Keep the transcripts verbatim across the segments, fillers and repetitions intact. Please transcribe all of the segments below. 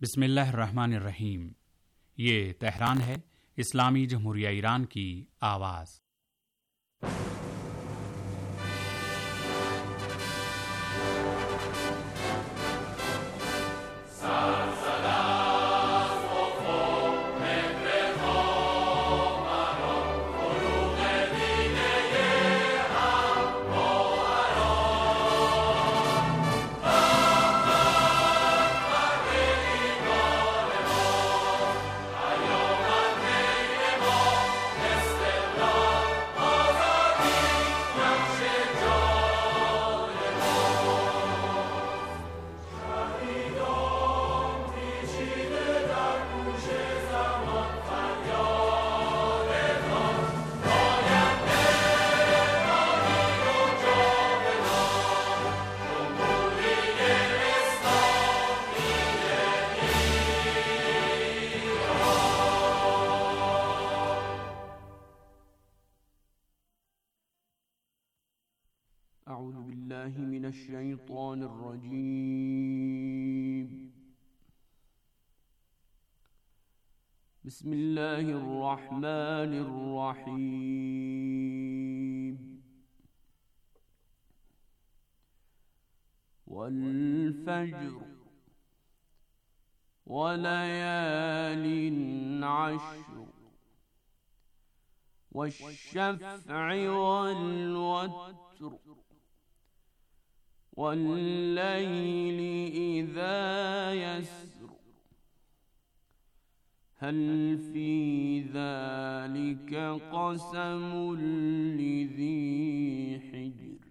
बिस्मिल्लाहिर्रहमानिर्रहीम। ये तेहरान है, इस्लामी जमहूरिया ईरान की आवाज़। أعوذ بالله من الشيطان الرجيم. بسم الله الرحمن الرحيم. والفجر وليال عشر والشفع والوتر والليل إذا يسر هل في ذلك قسم لذي حجر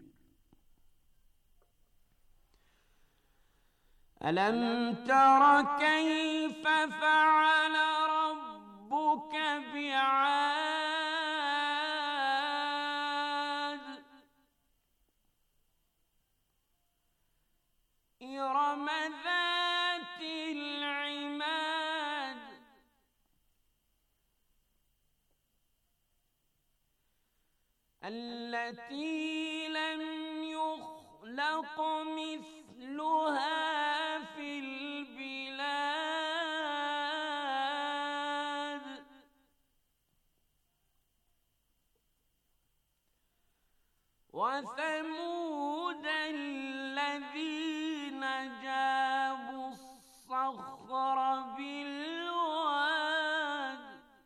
ألم تر كيف فعل ربك بعاد إرم ذات العماد التي لم يخلق مثلها في البلاد وثمود الذين جابوا الصخر بالواد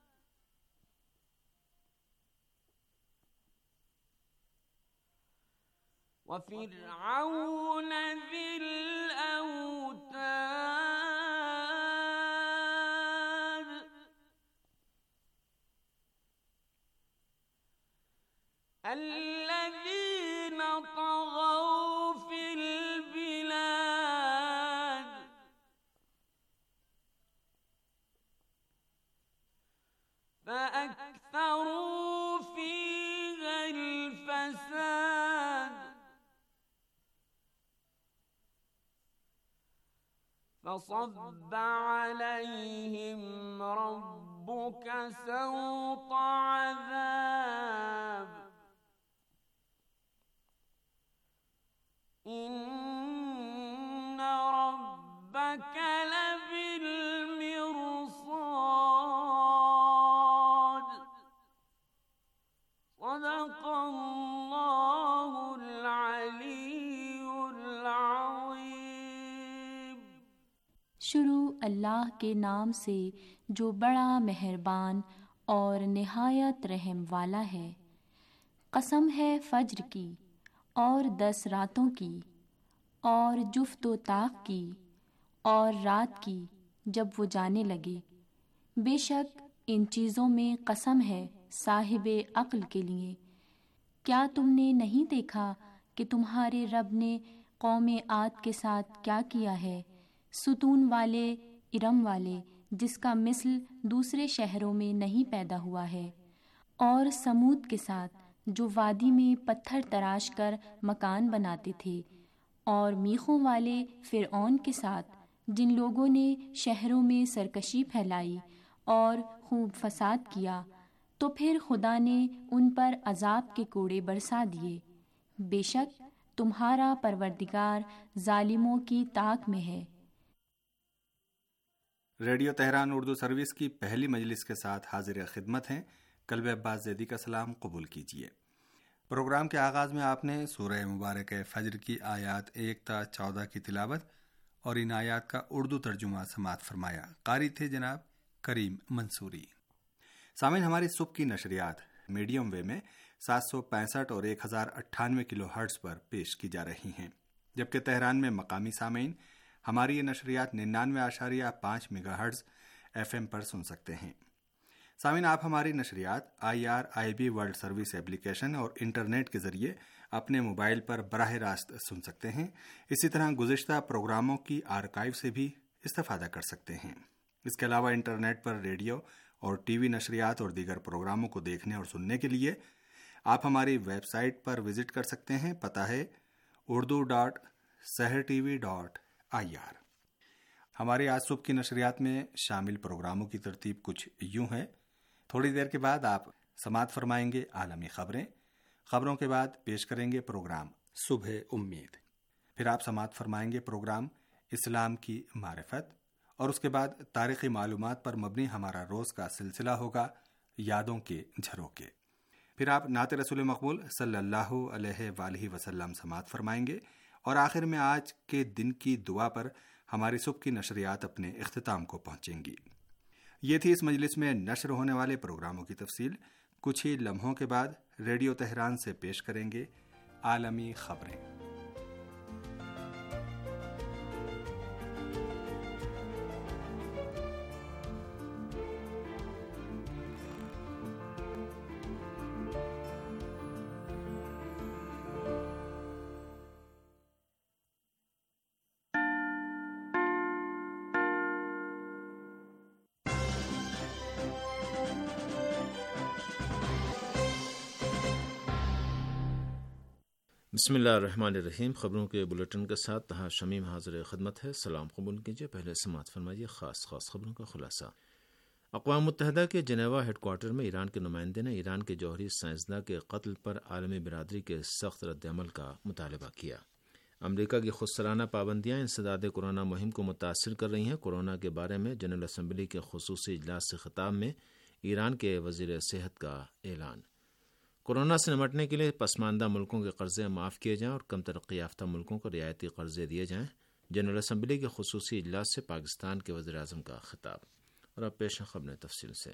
وفرعون ذي الأوتاد الذين طغوا في البلاد فأكثروا فيها الفساد فصب عليهم ربك سوط عذاب إن ربك لبالمرصاد صدق الله العلي العظيم। शुरू अल्लाह के नाम से जो बड़ा मेहरबान और निहायत रहम वाला है। कसम है फज्र की और दस रातों की और जुफ्त व ताक़ की और रात की जब वो जाने लगे। बेशक इन चीज़ों में कसम है साहिबे अक्ल के लिए। क्या तुमने नहीं देखा कि तुम्हारे रब ने कौमे आद के साथ क्या किया है, सुतून वाले इरम वाले, जिसका मिसल दूसरे शहरों में नहीं पैदा हुआ है, और समूद के साथ जो वादी में पत्थर तराश कर मकान बनाते थे, और मीखों वाले फिरऔन के साथ जिन लोगों ने शहरों में सरकशी फैलाई और खूब फसाद किया, तो फिर खुदा ने उन पर अजाब के कोड़े बरसा दिए। बेशक तुम्हारा परवरदिगार जालिमों की ताक में है। ریڈیو تہران اردو سروس کی پہلی مجلس کے ساتھ حاضر خدمت ہیں۔ قلب عباس زیدی کا سلام قبول کیجیے۔ پروگرام کے آغاز میں آپ نے سورہ مبارک فجر کی آیات ایک تا چودہ کی تلاوت اور ان آیات کا اردو ترجمہ سماعت فرمایا۔ قاری تھے جناب کریم منصوری۔ سامعین، ہماری صبح کی نشریات میڈیم وے میں سات سو پینسٹھ اور ایک ہزار اٹھانوے کلو ہرٹز پر پیش کی جا رہی ہیں، جبکہ تہران میں مقامی سامعین ہماری یہ نشریات ننانوے اشاریہ پانچ میگا ہرٹز ایف ایم پر سن سکتے ہیں۔ سامعین، آپ ہماری نشریات I R I B world service application اور انٹرنیٹ کے ذریعے اپنے موبائل پر براہ راست سن سکتے ہیں۔ اسی طرح گزشتہ پروگراموں کی آرکائیو سے بھی استفادہ کر سکتے ہیں۔ اس کے علاوہ انٹرنیٹ پر ریڈیو اور ٹی وی نشریات اور دیگر پروگراموں کو دیکھنے اور سننے کے لیے آپ ہماری ویب سائٹ پر وزٹ کر سکتے ہیں۔ پتہ ہے Urdu dot Sahar T V dot I R. ہماری آج صبح کی نشریات میں شامل پروگراموں کی ترتیب کچھ یوں ہے۔ تھوڑی دیر کے بعد آپ سماعت فرمائیں گے عالمی خبریں۔ خبروں کے بعد پیش کریں گے پروگرام صبح امید۔ پھر آپ سماعت فرمائیں گے پروگرام اسلام کی معرفت، اور اس کے بعد تاریخی معلومات پر مبنی ہمارا روز کا سلسلہ ہوگا یادوں کے جھروکے۔ پھر آپ نعت رسول مقبول صلی اللہ علیہ وآلہ وسلم سماعت فرمائیں گے، اور آخر میں آج کے دن کی دعا پر ہماری صبح کی نشریات اپنے اختتام کو پہنچیں گی۔ یہ تھی اس مجلس میں نشر ہونے والے پروگراموں کی تفصیل۔ کچھ ہی لمحوں کے بعد ریڈیو تہران سے پیش کریں گے عالمی خبریں۔ بسم اللہ الرحمن الرحیم۔ خبروں کے بلیٹن کے ساتھ تہا شمیم حاضر خدمت ہے۔ سلام قبول کیجیے۔ پہلے سماعت فرمائیے خاص خاص خبروں کا خلاصہ۔ اقوام متحدہ کے جنیوا ہیڈ کوارٹر میں ایران کے نمائندے نے ایران کے جوہری سائنسداں کے قتل پر عالمی برادری کے سخت رد عمل کا مطالبہ کیا۔ امریکہ کی خودسرانہ پابندیاں انسداد کورونا مہم کو متاثر کر رہی ہیں۔ کورونا کے بارے میں جنرل اسمبلی کے خصوصی اجلاس سے خطاب میں ایران کے وزیر صحت کا اعلان۔ کورونا سے نمٹنے کے لیے پسماندہ ملکوں کے قرضے معاف کیے جائیں اور کم ترقی یافتہ ملکوں کو رعایتی قرضے دیے جائیں۔ جنرل اسمبلی کے خصوصی اجلاس سے پاکستان کے وزیر اعظم کا خطاب۔ اور اب پیش خبریں تفصیل سے۔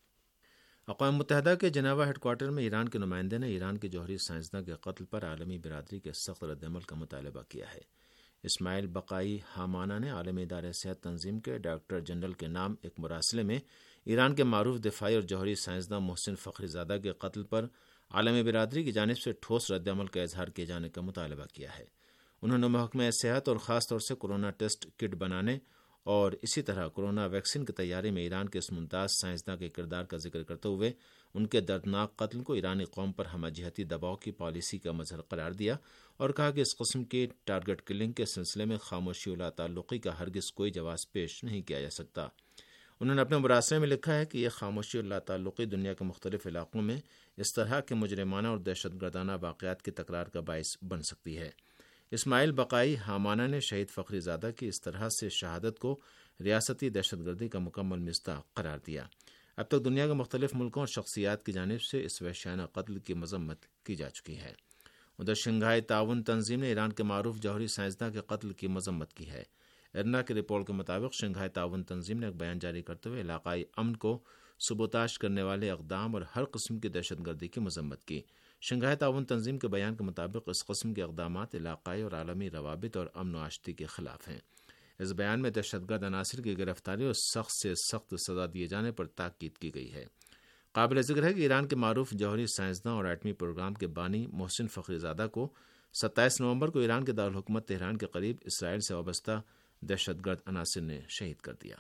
اقوام متحدہ کے جنیوا ہیڈ کوارٹر میں ایران کے نمائندے نے ایران کے جوہری سائنسداں کے قتل پر عالمی برادری کے سخت رد عمل کا مطالبہ کیا ہے۔ اسماعیل بقائی حامانہ نے عالمی ادارہ صحت تنظیم کے ڈائریکٹر جنرل کے نام ایک مراسلے میں ایران کے معروف دفاعی اور جوہری سائنسداں محسن فخری زادہ کے قتل پر عالمی برادری کی جانب سے ٹھوس رد عمل کا اظہار کیے جانے کا مطالبہ کیا ہے۔ انہوں نے محکمہ صحت اور خاص طور سے کورونا ٹیسٹ کٹ بنانے اور اسی طرح کورونا ویکسین کی تیاری میں ایران کے اس ممتاز سائنسداں کے کردار کا ذکر کرتے ہوئے ان کے دردناک قتل کو ایرانی قوم پر ہمہ جہتی دباؤ کی پالیسی کا مظہر قرار دیا اور کہا کہ اس قسم کی ٹارگٹ کلنگ کے سلسلے میں خاموشی و لا تعلقی کا ہرگز کوئی جواز پیش نہیں کیا جا سکتا۔ انہوں نے اپنے مراسلے میں لکھا ہے کہ یہ خاموشی اور لا تعلقی دنیا کے مختلف علاقوں میں اس طرح کے مجرمانہ اور دہشت گردانہ واقعات کی تکرار کا باعث بن سکتی ہے۔ اسماعیل بقائی حامانہ نے شہید فخری زادہ کی اس طرح سے شہادت کو ریاستی دہشت گردی کا مکمل مصداق قرار دیا۔ اب تک دنیا کے مختلف ملکوں اور شخصیات کی جانب سے اس وحشیانہ قتل کی مذمت کی جا چکی ہے۔ ادھر شنگھائی تعاون تنظیم نے ایران کے معروف جوہری سائنسداں کے قتل کی مذمت کی ہے۔ ارنا کی رپورٹ کے مطابق شنگھائی تعاون تنظیم نے ایک بیان جاری کرتے ہوئے علاقائی امن کو سبوتاش کرنے والے اقدام اور ہر قسم کی دہشت گردی کی مذمت کی۔ شنگھائی تعاون تنظیم کے بیان کے مطابق اس قسم کے اقدامات علاقائی اور عالمی روابط اور امن و آشتی کے خلاف ہیں۔ اس بیان میں دہشت گرد عناصر کی گرفتاری اور سخت سے سخت سزا دیے جانے پر تاکید کی گئی ہے۔ قابل ذکر ہے کہ ایران کے معروف جوہری سائنسداں اور ایٹمی پروگرام کے بانی محسن فخری زادہ کو ستائیس نومبر کو ایران کے دارالحکومت تہران کے قریب اسرائیل سے وابستہ دہشت گرد عناصر نے شہید کر دیا۔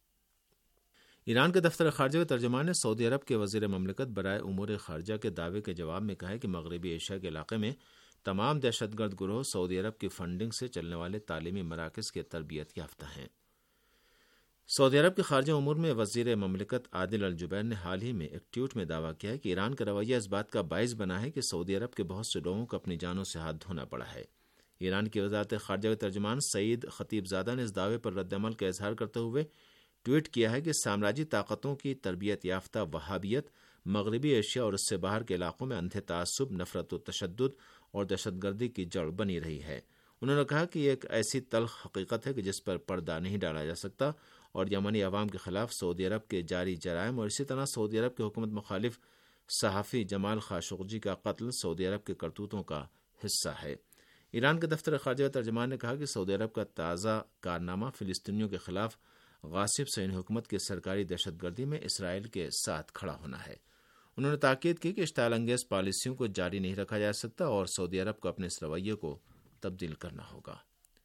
ایران کے دفتر خارجہ کے ترجمان نے سعودی عرب کے وزیر مملکت برائے امور خارجہ کے دعوے کے جواب میں کہا ہے کہ مغربی ایشیا کے علاقے میں تمام دہشت گرد گروہ سعودی عرب کی فنڈنگ سے چلنے والے تعلیمی مراکز کے تربیت یافتہ ہیں۔ سعودی عرب کے خارجہ امور میں وزیر مملکت عادل الجبیر نے حال ہی میں ایک ٹویٹ میں دعویٰ کیا ہے کہ ایران کا رویہ اس بات کا باعث بنا ہے کہ سعودی عرب کے بہت سے لوگوں کو اپنی جانوں سے ہاتھ دھونا پڑا ہے۔ ایران کی وزارت خارجہ کے ترجمان سعید خطیب زادہ نے اس دعوے پر رد عمل کا اظہار کرتے ہوئے ٹویٹ کیا ہے کہ سامراجی طاقتوں کی تربیت یافتہ وہابیت مغربی ایشیا اور اس سے باہر کے علاقوں میں اندھے تعصب، نفرت و تشدد اور دہشت گردی کی جڑ بنی رہی ہے۔ انہوں نے کہا کہ یہ ایک ایسی تلخ حقیقت ہے کہ جس پر پردہ نہیں ڈالا جا سکتا، اور یمنی عوام کے خلاف سعودی عرب کے جاری جرائم اور اسی طرح سعودی عرب کے حکومت مخالف صحافی جمال خاشقجی کا قتل سعودی عرب کے کرتوتوں کا حصہ ہے۔ ایران کے دفتر خارجہ ترجمان نے کہا کہ سعودی عرب کا تازہ کارنامہ فلسطینیوں کے خلاف غاصب صہیونی حکومت کے سرکاری دہشت گردی میں اسرائیل کے ساتھ کھڑا ہونا ہے۔ انہوں نے تاکید کی کہ اشتعال انگیز پالیسیوں کو جاری نہیں رکھا جا سکتا اور سعودی عرب کو اپنے اس رویے کو تبدیل کرنا ہوگا۔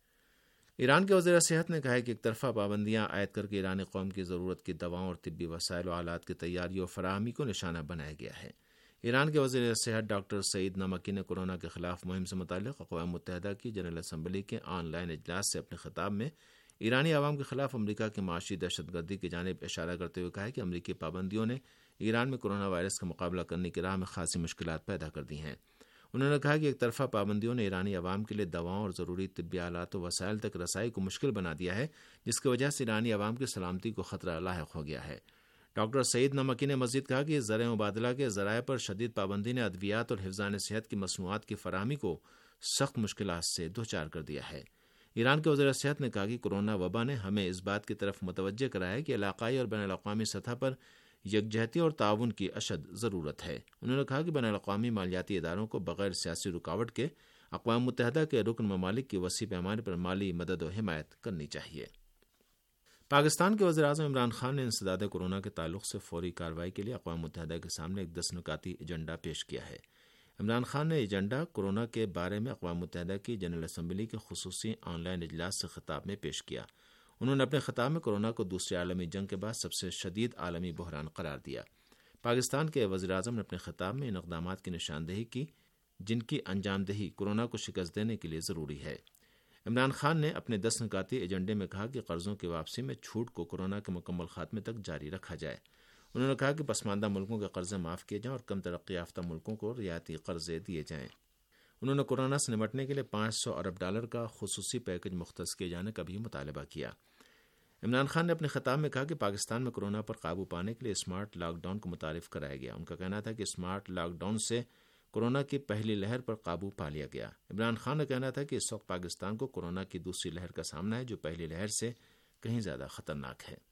ایران کے وزیر صحت نے کہا ہے کہ ایک طرفہ پابندیاں عائد کر کے ایرانی قوم کی ضرورت کی دواؤں اور طبی وسائل و آلات کی تیاری اور فراہمی کو نشانہ بنایا گیا ہے۔ ایران کے وزیر صحت ڈاکٹر سعید نمکی نے کورونا کے خلاف مہم سے متعلق اقوام متحدہ کی جنرل اسمبلی کے آن لائن اجلاس سے اپنے خطاب میں ایرانی عوام کے خلاف امریکہ کی معاشی دہشت گردی کی جانب اشارہ کرتے ہوئے کہا کہ امریکی پابندیوں نے ایران میں کورونا وائرس کا مقابلہ کرنے کی راہ میں خاصی مشکلات پیدا کر دی ہیں۔ انہوں نے کہا کہ ایک طرفہ پابندیوں نے ایرانی عوام کے لیے دواؤں اور ضروری طبی آلات و وسائل تک رسائی کو مشکل بنا دیا ہے، جس کی وجہ سے ایرانی عوام کی سلامتی کو خطرہ لاحق ہو گیا ہے۔ ڈاکٹر سعید نمکی نے مزید کہا کہ زرع مبادلہ کے ذرائع پر شدید پابندی نے ادویات اور حفظان صحت کی مصنوعات کی فراہمی کو سخت مشکلات سے دوچار کر دیا ہے۔ ایران کے وزیر صحت نے کہا کہ کورونا وبا نے ہمیں اس بات کی طرف متوجہ کرایا ہے کہ علاقائی اور بین الاقوامی سطح پر یکجہتی اور تعاون کی اشد ضرورت ہے۔ انہوں نے کہا کہ بین الاقوامی مالیاتی اداروں کو بغیر سیاسی رکاوٹ کے اقوام متحدہ کے رکن ممالک کی وسیع پیمانے پر مالی مدد و حمایت کرنی چاہیے۔ پاکستان کے وزیر اعظم عمران خان نے انسداد کورونا کے تعلق سے فوری کارروائی کے لیے اقوام متحدہ کے سامنے ایک دس نکاتی ایجنڈا پیش کیا ہے۔ عمران خان نے ایجنڈا کورونا کے بارے میں اقوام متحدہ کی جنرل اسمبلی کے خصوصی آن لائن اجلاس سے خطاب میں پیش کیا۔ انہوں نے اپنے خطاب میں کورونا کو دوسری عالمی جنگ کے بعد سب سے شدید عالمی بحران قرار دیا۔ پاکستان کے وزیر اعظم نے اپنے خطاب میں ان اقدامات کی نشاندہی کی جن کی انجام دہی کورونا کو شکست دینے کے لیے ضروری ہے۔ عمران خان نے اپنے دس نکاتی ایجنڈے میں کہا کہ قرضوں کی واپسی میں چھوٹ کو کورونا کے مکمل خاتمے تک جاری رکھا جائے۔ انہوں نے کہا کہ پسماندہ ملکوں کے قرضے معاف کیے جائیں اور کم ترقی یافتہ ملکوں کو رعایتی قرضے دیے جائیں۔ انہوں نے کورونا سے نمٹنے کے لیے پانچ سو ارب ڈالر کا خصوصی پیکج مختص کیے جانے کا بھی مطالبہ کیا۔ عمران خان نے اپنے خطاب میں کہا کہ پاکستان میں کورونا پر قابو پانے کے لیے اسمارٹ لاک ڈاؤن کو متعارف کرایا گیا۔ ان کا کہنا تھا کہ اسمارٹ لاک ڈاؤن سے کورونا کی پہلی لہر پر قابو پا لیا گیا۔ عمران خان نے کہنا تھا کہ اس وقت پاکستان کو کورونا کی دوسری لہر کا سامنا ہے جو پہلی لہر سے کہیں زیادہ خطرناک ہے۔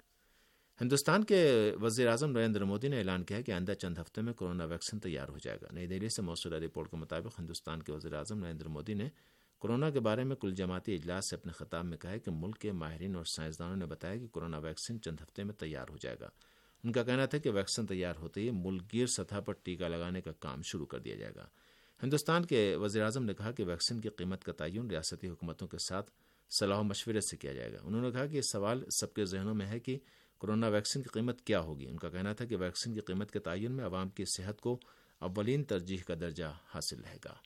ہندوستان کے وزیر اعظم نریندر مودی نے اعلان کیا کہ آئندہ چند ہفتے میں کورونا ویکسین تیار ہو جائے گا۔ نئی دہلی سے موصولہ رپورٹ کے مطابق ہندوستان کے وزیر اعظم نریندر مودی نے کورونا کے بارے میں کل جماعتی اجلاس سے اپنے خطاب میں کہا کہ ملک کے ماہرین اور سائنسدانوں نے بتایا کہ کورونا ویکسین چند ہفتے میں تیار ہو جائے گا۔ ان کا کہنا تھا کہ ویکسین تیار ہوتے ہی ملک گیر سطح پر ٹیکہ لگانے کا کام شروع کر دیا جائے گا۔ ہندوستان کے وزیر اعظم نے کہا کہ ویکسین کی قیمت کا تعین ریاستی حکومتوں کے ساتھ صلاح و مشورے سے کیا جائے گا۔ انہوں نے کہا کہ یہ سوال سب کے ذہنوں میں ہے کہ کورونا ویکسین کی قیمت کیا ہوگی۔ ان کا کہنا تھا کہ ویکسین کی قیمت کے تعین میں عوام کی صحت کو اولین ترجیح کا درجہ حاصل رہے گا۔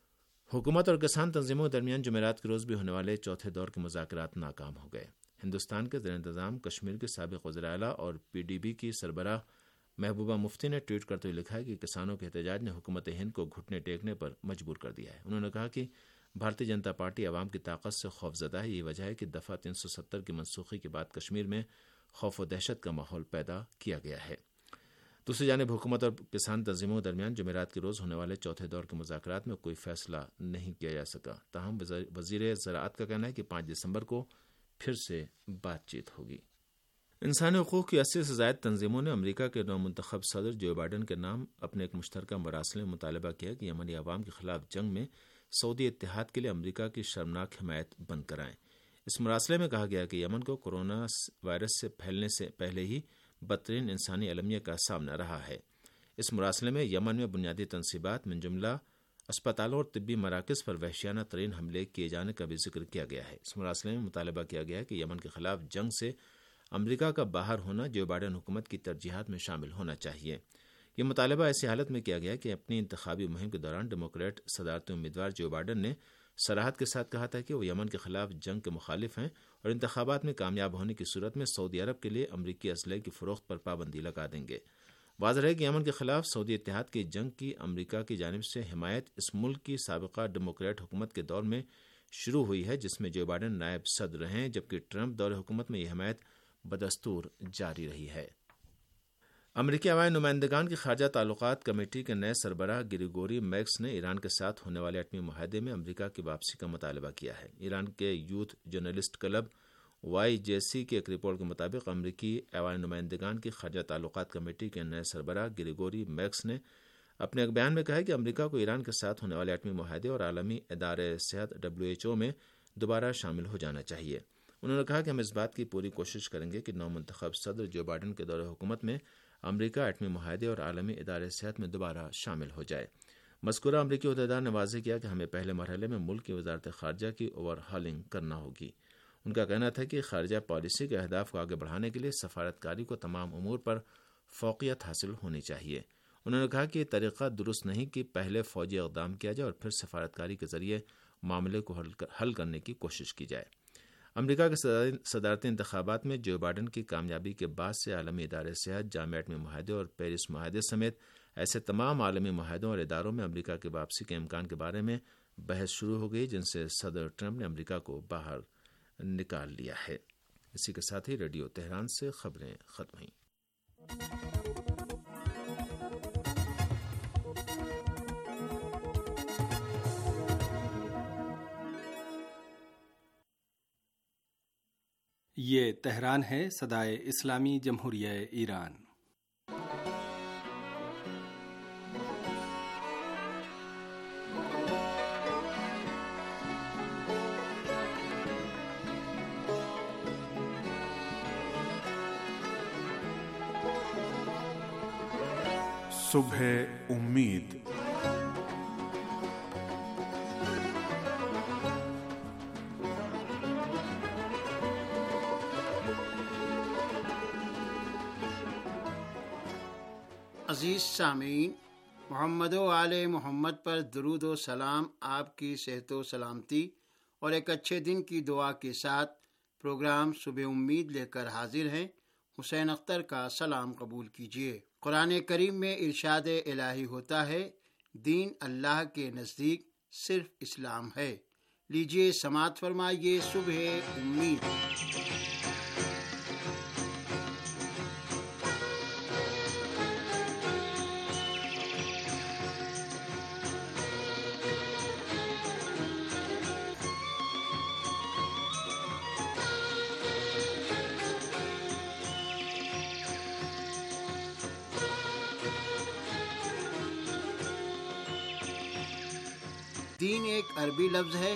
حکومت اور کسان تنظیموں کے درمیان جمعرات کے روز بھی ہونے والے چوتھے دور کے مذاکرات ناکام ہو گئے۔ ہندوستان کے زیر انتظام کشمیر کے سابق وزیر اعلیٰ اور پی ڈی بی کی سربراہ محبوبہ مفتی نے ٹویٹ کرتے ہوئے لکھا ہے کہ کسانوں کے احتجاج نے حکومت ہند کو گھٹنے ٹیکنے پر مجبور کر دیا ہے۔ انہوں نے کہا کہ بھارتیہ جنتا پارٹی عوام کی طاقت سے خوفزدہ ہے۔ یہ وجہ ہے کہ دفعہ تین سو ستر کی منسوخی کے بعد کشمیر میں خوف و دہشت کا ماحول پیدا کیا گیا ہے۔ دوسری جانب حکومت اور کسان تنظیموں کے درمیان جمعرات کے روز ہونے والے چوتھے دور کے مذاکرات میں کوئی فیصلہ نہیں کیا جا سکا۔ تاہم وزیر زراعت کا کہنا ہے کہ پانچ دسمبر کو پھر سے بات چیت ہوگی۔ انسانی حقوق کی اسی سے زائد تنظیموں نے امریکہ کے نو منتخب صدر جو بائیڈن کے نام اپنے ایک مشترکہ مراسلے میں مطالبہ کیا کہ یمنی عوام کے خلاف جنگ میں سعودی اتحاد کے لیے امریکہ کی شرمناک حمایت بند کرائیں۔ اس مراسلے میں کہا گیا کہ یمن کو کورونا وائرس سے پھیلنے سے پہلے ہی بدترین انسانی المیہ کا سامنا رہا ہے۔ اس مراسلے میں یمن میں بنیادی تنصیبات من جملہ اسپتالوں اور طبی مراکز پر وحشیانہ ترین حملے کیے جانے کا بھی ذکر کیا گیا ہے۔ اس مراسلے میں مطالبہ کیا گیا ہے کہ یمن کے خلاف جنگ سے امریکہ کا باہر ہونا جو بائیڈن حکومت کی ترجیحات میں شامل ہونا چاہیے۔ یہ مطالبہ ایسی حالت میں کیا گیا کہ اپنی انتخابی مہم کے دوران ڈیموکریٹ صدارتی امیدوار جو بائیڈن نے صراحت کے ساتھ کہا تھا کہ وہ یمن کے خلاف جنگ کے مخالف ہیں اور انتخابات میں کامیاب ہونے کی صورت میں سعودی عرب کے لیے امریکی اسلحے کی فروخت پر پابندی لگا دیں گے۔ واضح ہے کہ یمن کے خلاف سعودی اتحاد کی جنگ کی امریکہ کی جانب سے حمایت اس ملک کی سابقہ ڈیموکریٹ حکومت کے دور میں شروع ہوئی ہے جس میں جو بائیڈن نائب صدر رہے ہیں، جبکہ ٹرمپ دور حکومت میں یہ حمایت بدستور جاری رہی ہے۔ امریکی عوامی نمائندگان کی خارجہ تعلقات کمیٹی کے نئے سربراہ گریگوری میکس نے ایران کے ساتھ ہونے والے ایٹمی معاہدے میں امریکہ کی واپسی کا مطالبہ کیا ہے۔ ایران کے youth journalist club Y J C کی ایک رپورٹ کے مطابق امریکی عوامی نمائندگان کی خارجہ تعلقات کمیٹی کے نئے سربراہ گریگوری میکس نے اپنے ایک بیان میں کہا ہے کہ امریکہ کو ایران کے ساتھ ہونے والے ایٹمی معاہدے اور عالمی ادارے صحت ڈبلیو ایچ او میں دوبارہ شامل ہو جانا چاہیے۔ انہوں نے کہا کہ ہم اس بات کی پوری کوشش کریں گے کہ نو منتخب صدر جو بائیڈن کے دور حکومت میں امریکہ ایٹمی معاہدے اور عالمی ادارے صحت میں دوبارہ شامل ہو جائے۔ مذکورہ امریکی عہدیدار نے واضح کیا کہ ہمیں پہلے مرحلے میں ملک کی وزارت خارجہ کی اوور ہالنگ کرنا ہوگی۔ ان کا کہنا تھا کہ خارجہ پالیسی کے اہداف کو آگے بڑھانے کے لیے سفارتکاری کو تمام امور پر فوقیت حاصل ہونی چاہیے۔ انہوں نے کہا کہ یہ طریقہ درست نہیں کہ پہلے فوجی اقدام کیا جائے اور پھر سفارتکاری کے ذریعے معاملے کو حل کرنے کی کوشش کی جائے۔ امریکہ کے صدارتی انتخابات میں جو بائیڈن کی کامیابی کے بعد سے عالمی ادارے صحت، جامع ایٹمی معاہدے اور پیرس معاہدے سمیت ایسے تمام عالمی معاہدوں اور اداروں میں امریکہ کی واپسی کے امکان کے بارے میں بحث شروع ہو گئی، جن سے صدر ٹرمپ نے امریکہ کو باہر نکال لیا ہے۔ اسی کے ساتھ ہی ریڈیو تہران سے خبریں ختم ہوئیں۔ یہ تہران ہے، صدائے اسلامی جمہوریہ ایران۔ صبح امید۔ عزیز سامعین، محمد و آل محمد پر درود و سلام آپ کی صحت و سلامتی اور ایک اچھے دن کی دعا کے ساتھ پروگرام صبح امید لے کر حاضر ہیں۔ حسین اختر کا سلام قبول کیجیے۔ قرآن کریم میں ارشاد الہی ہوتا ہے، دین اللہ کے نزدیک صرف اسلام ہے۔ لیجیے سماعت فرمائیے صبح امید۔ دین ایک عربی لفظ ہے،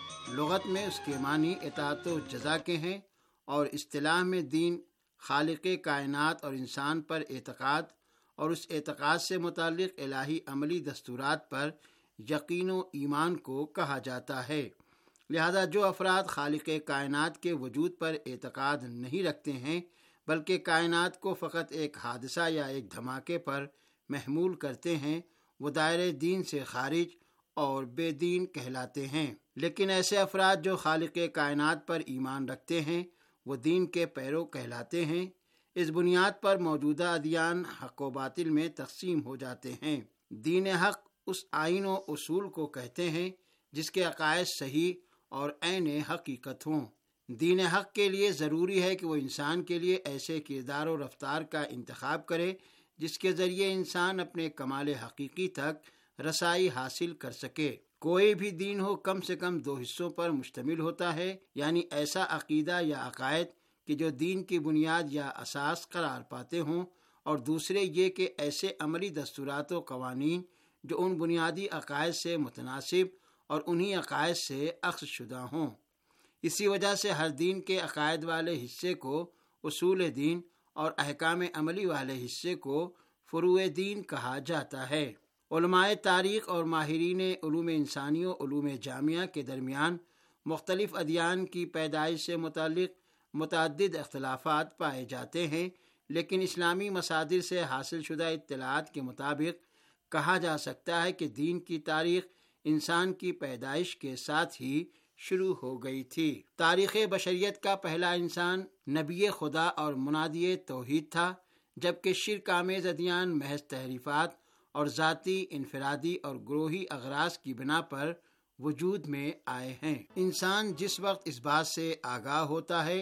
لغت میں اس کے معنی اطاعت و جزا کے ہیں، اور اصطلاح میں دین خالق کائنات اور انسان پر اعتقاد اور اس اعتقاد سے متعلق الہی عملی دستورات پر یقین و ایمان کو کہا جاتا ہے۔ لہذا جو افراد خالق کائنات کے وجود پر اعتقاد نہیں رکھتے ہیں بلکہ کائنات کو فقط ایک حادثہ یا ایک دھماکے پر محمول کرتے ہیں، وہ دائرۂ دین سے خارج اور بے دین کہلاتے ہیں۔ لیکن ایسے افراد جو خالق کائنات پر ایمان رکھتے ہیں وہ دین کے پیرو کہلاتے ہیں۔ اس بنیاد پر موجودہ ادیان حق و باطل میں تقسیم ہو جاتے ہیں۔ دین حق اس آئین و اصول کو کہتے ہیں جس کے عقائد صحیح اور عین حقیقت ہوں۔ دین حق کے لیے ضروری ہے کہ وہ انسان کے لیے ایسے کردار و رفتار کا انتخاب کرے جس کے ذریعے انسان اپنے کمال حقیقی تک رسائی حاصل کر سکے۔ کوئی بھی دین ہو کم سے کم دو حصوں پر مشتمل ہوتا ہے، یعنی ایسا عقیدہ یا عقائد کہ جو دین کی بنیاد یا اساس قرار پاتے ہوں، اور دوسرے یہ کہ ایسے عملی دستورات و قوانین جو ان بنیادی عقائد سے متناسب اور انہی عقائد سے اخذ شدہ ہوں۔ اسی وجہ سے ہر دین کے عقائد والے حصے کو اصول دین اور احکام عملی والے حصے کو فروع دین کہا جاتا ہے۔ علماء تاریخ اور ماہرین علوم انسانی و علوم جامعہ کے درمیان مختلف ادیان کی پیدائش سے متعلق متعدد اختلافات پائے جاتے ہیں، لیکن اسلامی مصادر سے حاصل شدہ اطلاعات کے مطابق کہا جا سکتا ہے کہ دین کی تاریخ انسان کی پیدائش کے ساتھ ہی شروع ہو گئی تھی۔ تاریخ بشریت کا پہلا انسان نبی خدا اور منادی توحید تھا، جبکہ شرک آمیز ادیان محض تحریفات اور ذاتی، انفرادی اور گروہی اغراض کی بنا پر وجود میں آئے ہیں۔ انسان جس وقت اس بات سے آگاہ ہوتا ہے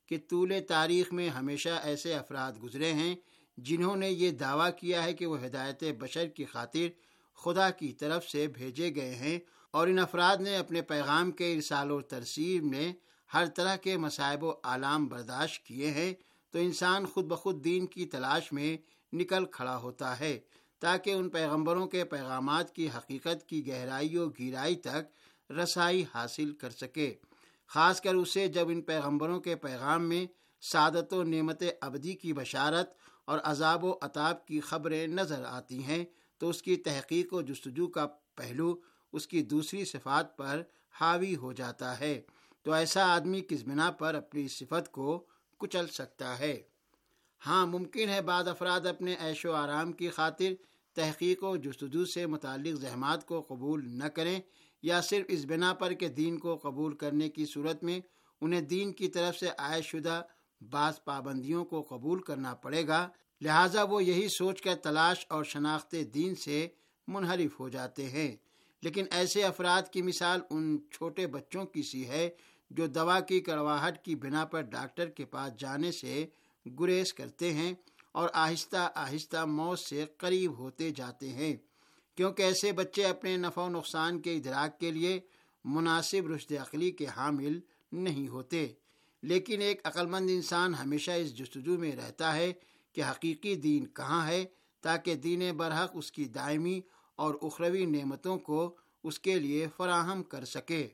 کہ طول تاریخ میں ہمیشہ ایسے افراد گزرے ہیں جنہوں نے یہ دعویٰ کیا ہے کہ وہ ہدایت بشر کی خاطر خدا کی طرف سے بھیجے گئے ہیں، اور ان افراد نے اپنے پیغام کے ارسال و ترسیل میں ہر طرح کے مصائب و آلام برداشت کیے ہیں، تو انسان خود بخود دین کی تلاش میں نکل کھڑا ہوتا ہے تاکہ ان پیغمبروں کے پیغامات کی حقیقت کی گہرائی و گہرائی تک رسائی حاصل کر سکے، خاص کر اسے جب ان پیغمبروں کے پیغام میں سعادت و نعمت ابدی کی بشارت اور عذاب و عطاب کی خبریں نظر آتی ہیں، تو اس کی تحقیق و جستجو کا پہلو اس کی دوسری صفات پر حاوی ہو جاتا ہے، تو ایسا آدمی کس بنا پر اپنی صفت کو کچل سکتا ہے؟ ہاں، ممکن ہے بعض افراد اپنے عیش و آرام کی خاطر تحقیق و جستجو سے متعلق زحمات کو قبول نہ کریں، یا صرف اس بنا پر کہ دین کو قبول کرنے کی صورت میں انہیں دین کی طرف سے عائد شدہ بعض پابندیوں کو قبول کرنا پڑے گا، لہٰذا وہ یہی سوچ کر تلاش اور شناخت دین سے منحرف ہو جاتے ہیں۔ لیکن ایسے افراد کی مثال ان چھوٹے بچوں کی سی ہے جو دوا کی کڑواہٹ کی بنا پر ڈاکٹر کے پاس جانے سے گریز کرتے ہیں اور آہستہ آہستہ موت سے قریب ہوتے جاتے ہیں، کیونکہ ایسے بچے اپنے نفع و نقصان کے ادراک کے لیے مناسب رشد عقلی کے حامل نہیں ہوتے۔ لیکن ایک عقل مند انسان ہمیشہ اس جستجو میں رہتا ہے کہ حقیقی دین کہاں ہے، تاکہ دین برحق اس کی دائمی اور اخروی نعمتوں کو اس کے لیے فراہم کر سکے۔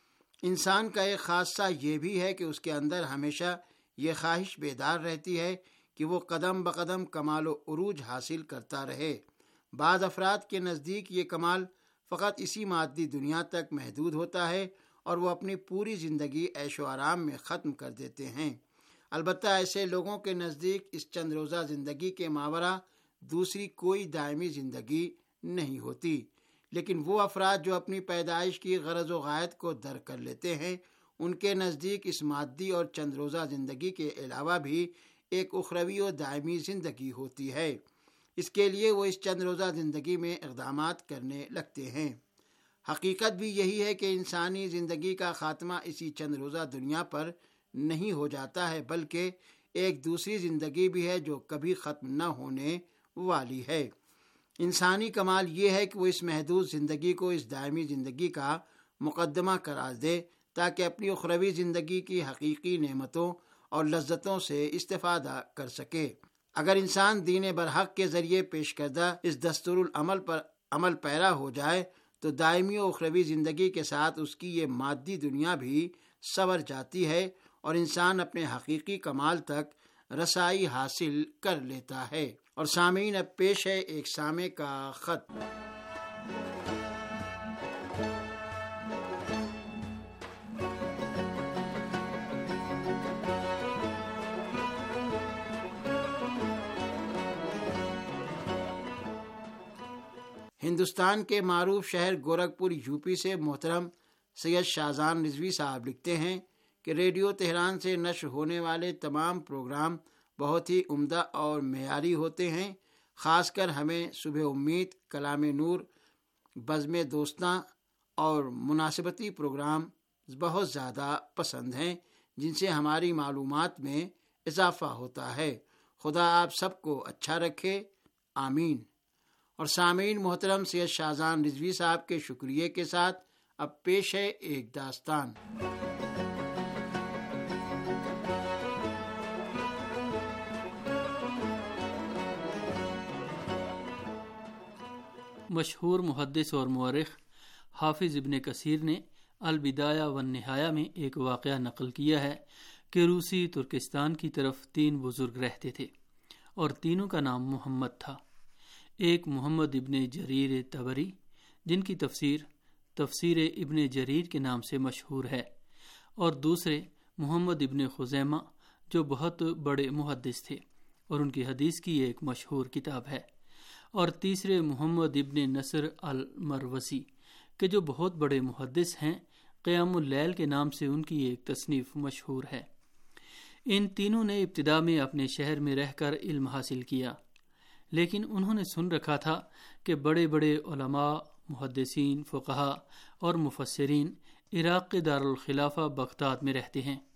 انسان کا ایک خاصہ یہ بھی ہے کہ اس کے اندر ہمیشہ یہ خواہش بیدار رہتی ہے کہ وہ قدم بقدم کمال و عروج حاصل کرتا رہے۔ بعض افراد کے نزدیک یہ کمال فقط اسی مادی دنیا تک محدود ہوتا ہے اور وہ اپنی پوری زندگی عیش و آرام میں ختم کر دیتے ہیں۔ البتہ ایسے لوگوں کے نزدیک اس چند روزہ زندگی کے ماورا دوسری کوئی دائمی زندگی نہیں ہوتی، لیکن وہ افراد جو اپنی پیدائش کی غرض و غایت کو درک کر لیتے ہیں، ان کے نزدیک اس مادی اور چند روزہ زندگی کے علاوہ بھی ایک اخروی و دائمی زندگی ہوتی ہے۔ اس کے لیے وہ اس چند روزہ زندگی میں اقدامات کرنے لگتے ہیں۔ حقیقت بھی یہی ہے کہ انسانی زندگی کا خاتمہ اسی چند روزہ دنیا پر نہیں ہو جاتا ہے، بلکہ ایک دوسری زندگی بھی ہے جو کبھی ختم نہ ہونے والی ہے۔ انسانی کمال یہ ہے کہ وہ اس محدود زندگی کو اس دائمی زندگی کا مقدمہ قرار دے تاکہ اپنی اخروی زندگی کی حقیقی نعمتوں اور لذتوں سے استفادہ کر سکے۔ اگر انسان دین برحق کے ذریعے پیش کردہ اس دستور العمل پر عمل پیرا ہو جائے تو دائمی و اخروی زندگی کے ساتھ اس کی یہ مادی دنیا بھی سنور جاتی ہے اور انسان اپنے حقیقی کمال تک رسائی حاصل کر لیتا ہے۔ اور سامعین، اب پیش ہے ایک سامع کا خط۔ ہندوستان کے معروف شہر گورکھپور یوپی سے محترم سید شاہجان رضوی صاحب لکھتے ہیں کہ ریڈیو تہران سے نشر ہونے والے تمام پروگرام بہت ہی عمدہ اور معیاری ہوتے ہیں۔ خاص کر ہمیں صبح امید، کلام نور، بزم دوستاں اور مناسبتی پروگرام بہت زیادہ پسند ہیں، جن سے ہماری معلومات میں اضافہ ہوتا ہے۔ خدا آپ سب کو اچھا رکھے، آمین۔ اور سامعین، محترم سید شاہجان رضوی صاحب کے شکریہ کے ساتھ اب پیش ہے ایک داستان۔ مشہور محدث اور مورخ حافظ ابن کثیر نے البدایہ والنہایہ میں ایک واقعہ نقل کیا ہے کہ روسی ترکستان کی طرف تین بزرگ رہتے تھے اور تینوں کا نام محمد تھا۔ ایک محمد ابن جریر طبری، جن کی تفسیر تفسیر ابن جریر کے نام سے مشہور ہے، اور دوسرے محمد ابن خزیمہ، جو بہت بڑے محدث تھے اور ان کی حدیث کی ایک مشہور کتاب ہے، اور تیسرے محمد ابن نصر المروزی کہ جو بہت بڑے محدث ہیں، قیام اللیل کے نام سے ان کی ایک تصنیف مشہور ہے۔ ان تینوں نے ابتدا میں اپنے شہر میں رہ کر علم حاصل کیا، لیکن انہوں نے سن رکھا تھا کہ بڑے بڑے علماء، محدثین، فقہاء اور مفسرین عراق کے دارالخلافہ بغداد میں رہتے ہیں،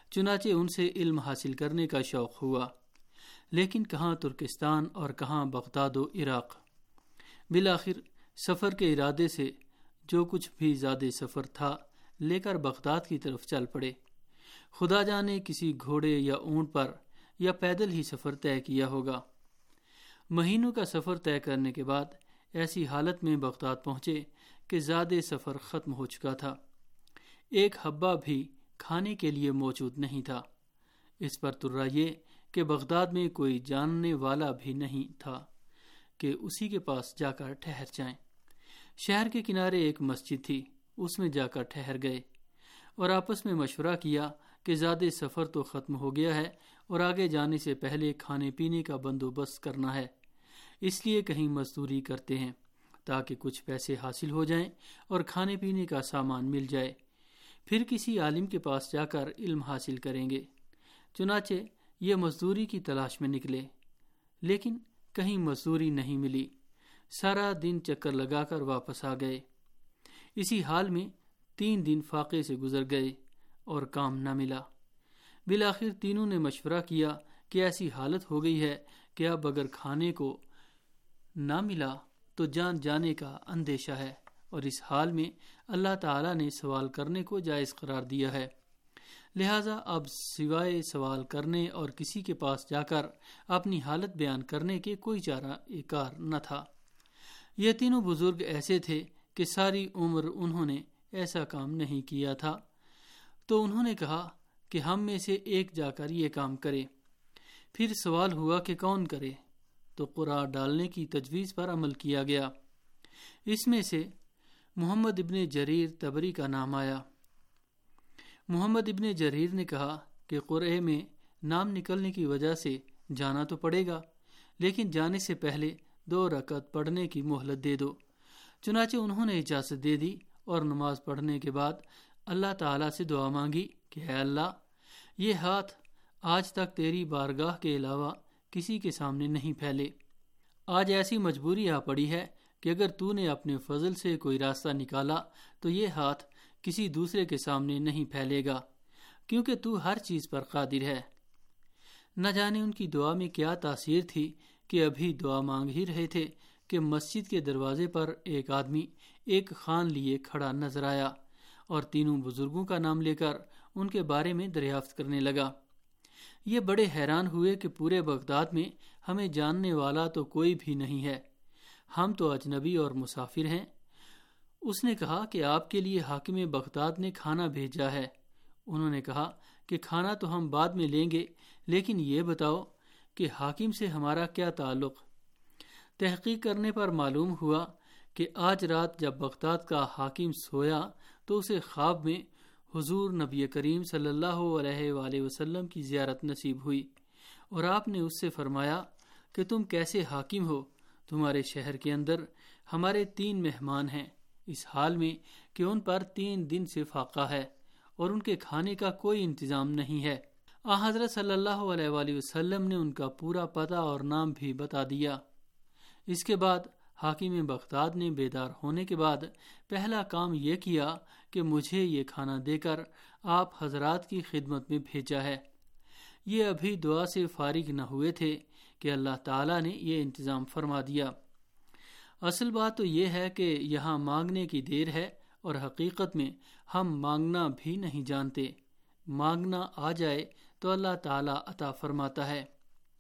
چنانچہ ان سے علم حاصل کرنے کا شوق ہوا، لیکن کہاں ترکستان اور کہاں بغداد و عراق۔ بالآخر سفر کے ارادے سے جو کچھ بھی زیادہ سفر تھا لے کر بغداد کی طرف چل پڑے۔ خدا جانے کسی گھوڑے یا اونٹ پر یا پیدل ہی سفر طے کیا ہوگا۔ مہینوں کا سفر طے کرنے کے بعد ایسی حالت میں بغداد پہنچے کہ زیادہ سفر ختم ہو چکا تھا، ایک حبہ بھی کھانے کے لیے موجود نہیں تھا۔ اس پر ترا یہ کہ بغداد میں کوئی جاننے والا بھی نہیں تھا کہ اسی کے پاس جا کر ٹھہر جائیں۔ شہر کے کنارے ایک مسجد تھی، اس میں جا کر ٹھہر گئے اور آپس میں مشورہ کیا کہ زیادہ سفر تو ختم ہو گیا ہے اور آگے جانے سے پہلے کھانے پینے کا بندوبست کرنا ہے، اس لیے کہیں مزدوری کرتے ہیں تاکہ کچھ پیسے حاصل ہو جائیں اور کھانے پینے کا سامان مل جائے، پھر کسی عالم کے پاس جا کر علم حاصل کریں گے۔ چنانچہ یہ مزدوری کی تلاش میں نکلے، لیکن کہیں مزدوری نہیں ملی، سارا دن چکر لگا کر واپس آ گئے۔ اسی حال میں تین دن فاقے سے گزر گئے اور کام نہ ملا۔ بالآخر تینوں نے مشورہ کیا کہ ایسی حالت ہو گئی ہے کہ اب اگر کھانے کو نہ ملا تو جان جانے کا اندیشہ ہے، اور اس حال میں اللہ تعالیٰ نے سوال کرنے کو جائز قرار دیا ہے، لہٰذا اب سوائے سوال کرنے اور کسی کے پاس جا کر اپنی حالت بیان کرنے کے کوئی چارہ کار نہ تھا۔ یہ تینوں بزرگ ایسے تھے کہ ساری عمر انہوں نے ایسا کام نہیں کیا تھا، تو انہوں نے کہا کہ ہم میں سے ایک جا کر یہ کام کرے۔ پھر سوال ہوا کہ کون کرے، تو قرعہ ڈالنے کی تجویز پر عمل کیا گیا۔ اس میں سے محمد ابن جریر طبری کا نام آیا۔ محمد ابن جریر نے کہا کہ قرعے میں نام نکلنے کی وجہ سے جانا تو پڑے گا، لیکن جانے سے پہلے دو رکعت پڑھنے کی مہلت دے دو۔ چنانچہ انہوں نے اجازت دے دی اور نماز پڑھنے کے بعد اللہ تعالیٰ سے دعا مانگی کہ اے اللہ، یہ ہاتھ آج تک تیری بارگاہ کے علاوہ کسی کے سامنے نہیں پھیلے۔ آج ایسی مجبوری آ پڑی ہے کہ اگر تو نے اپنے فضل سے کوئی راستہ نکالا تو یہ ہاتھ کسی دوسرے کے سامنے نہیں پھیلے گا، کیونکہ تو ہر چیز پر قادر ہے۔ نہ جانے ان کی دعا میں کیا تاثیر تھی کہ ابھی دعا مانگ ہی رہے تھے کہ مسجد کے دروازے پر ایک آدمی ایک خوان لیے کھڑا نظر آیا اور تینوں بزرگوں کا نام لے کر ان کے بارے میں دریافت کرنے لگا۔ یہ بڑے حیران ہوئے کہ پورے بغداد میں ہمیں جاننے والا تو کوئی بھی نہیں ہے، ہم تو اجنبی اور مسافر ہیں۔ اس نے کہا کہ آپ کے لیے حاکم بغداد نے کھانا بھیجا ہے۔ انہوں نے کہا کہ کھانا تو ہم بعد میں لیں گے، لیکن یہ بتاؤ کہ حاکم سے ہمارا کیا تعلق؟ تحقیق کرنے پر معلوم ہوا کہ آج رات جب بغداد کا حاکم سویا تو اسے خواب میں حضور نبی کریم صلی اللہ علیہ وآلہ وسلم کی زیارت نصیب ہوئی، اور آپ نے اس سے فرمایا کہ تم کیسے حاکم ہو؟ تمہارے شہر کے اندر ہمارے تین مہمان ہیں، اس حال میں کہ ان پر تین دن سے فاقہ ہے اور ان کے کھانے کا کوئی انتظام نہیں ہے۔ آ حضرت صلی اللہ علیہ وآلہ وسلم نے ان کا پورا پتہ اور نام بھی بتا دیا۔ اس کے بعد حاکم بغداد نے بیدار ہونے کے بعد پہلا کام یہ کیا کہ مجھے یہ کھانا دے کر آپ حضرات کی خدمت میں بھیجا ہے۔ یہ ابھی دعا سے فارغ نہ ہوئے تھے کہ اللہ تعالیٰ نے یہ انتظام فرما دیا۔ اصل بات تو یہ ہے کہ یہاں مانگنے کی دیر ہے اور حقیقت میں ہم مانگنا بھی نہیں جانتے۔ مانگنا آ جائے تو اللہ تعالیٰ عطا فرماتا ہے۔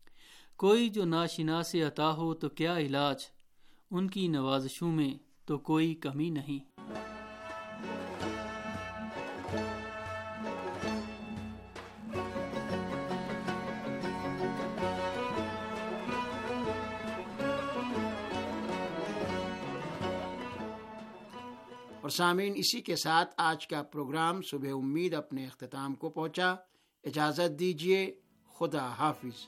کوئی جو ناشنا سے عطا ہو تو کیا علاج، ان کی نوازشوں میں تو کوئی کمی نہیں۔ اور سامعین، اسی کے ساتھ آج کا پروگرام صبح امید اپنے اختتام کو پہنچا۔ اجازت دیجیے، خدا حافظ۔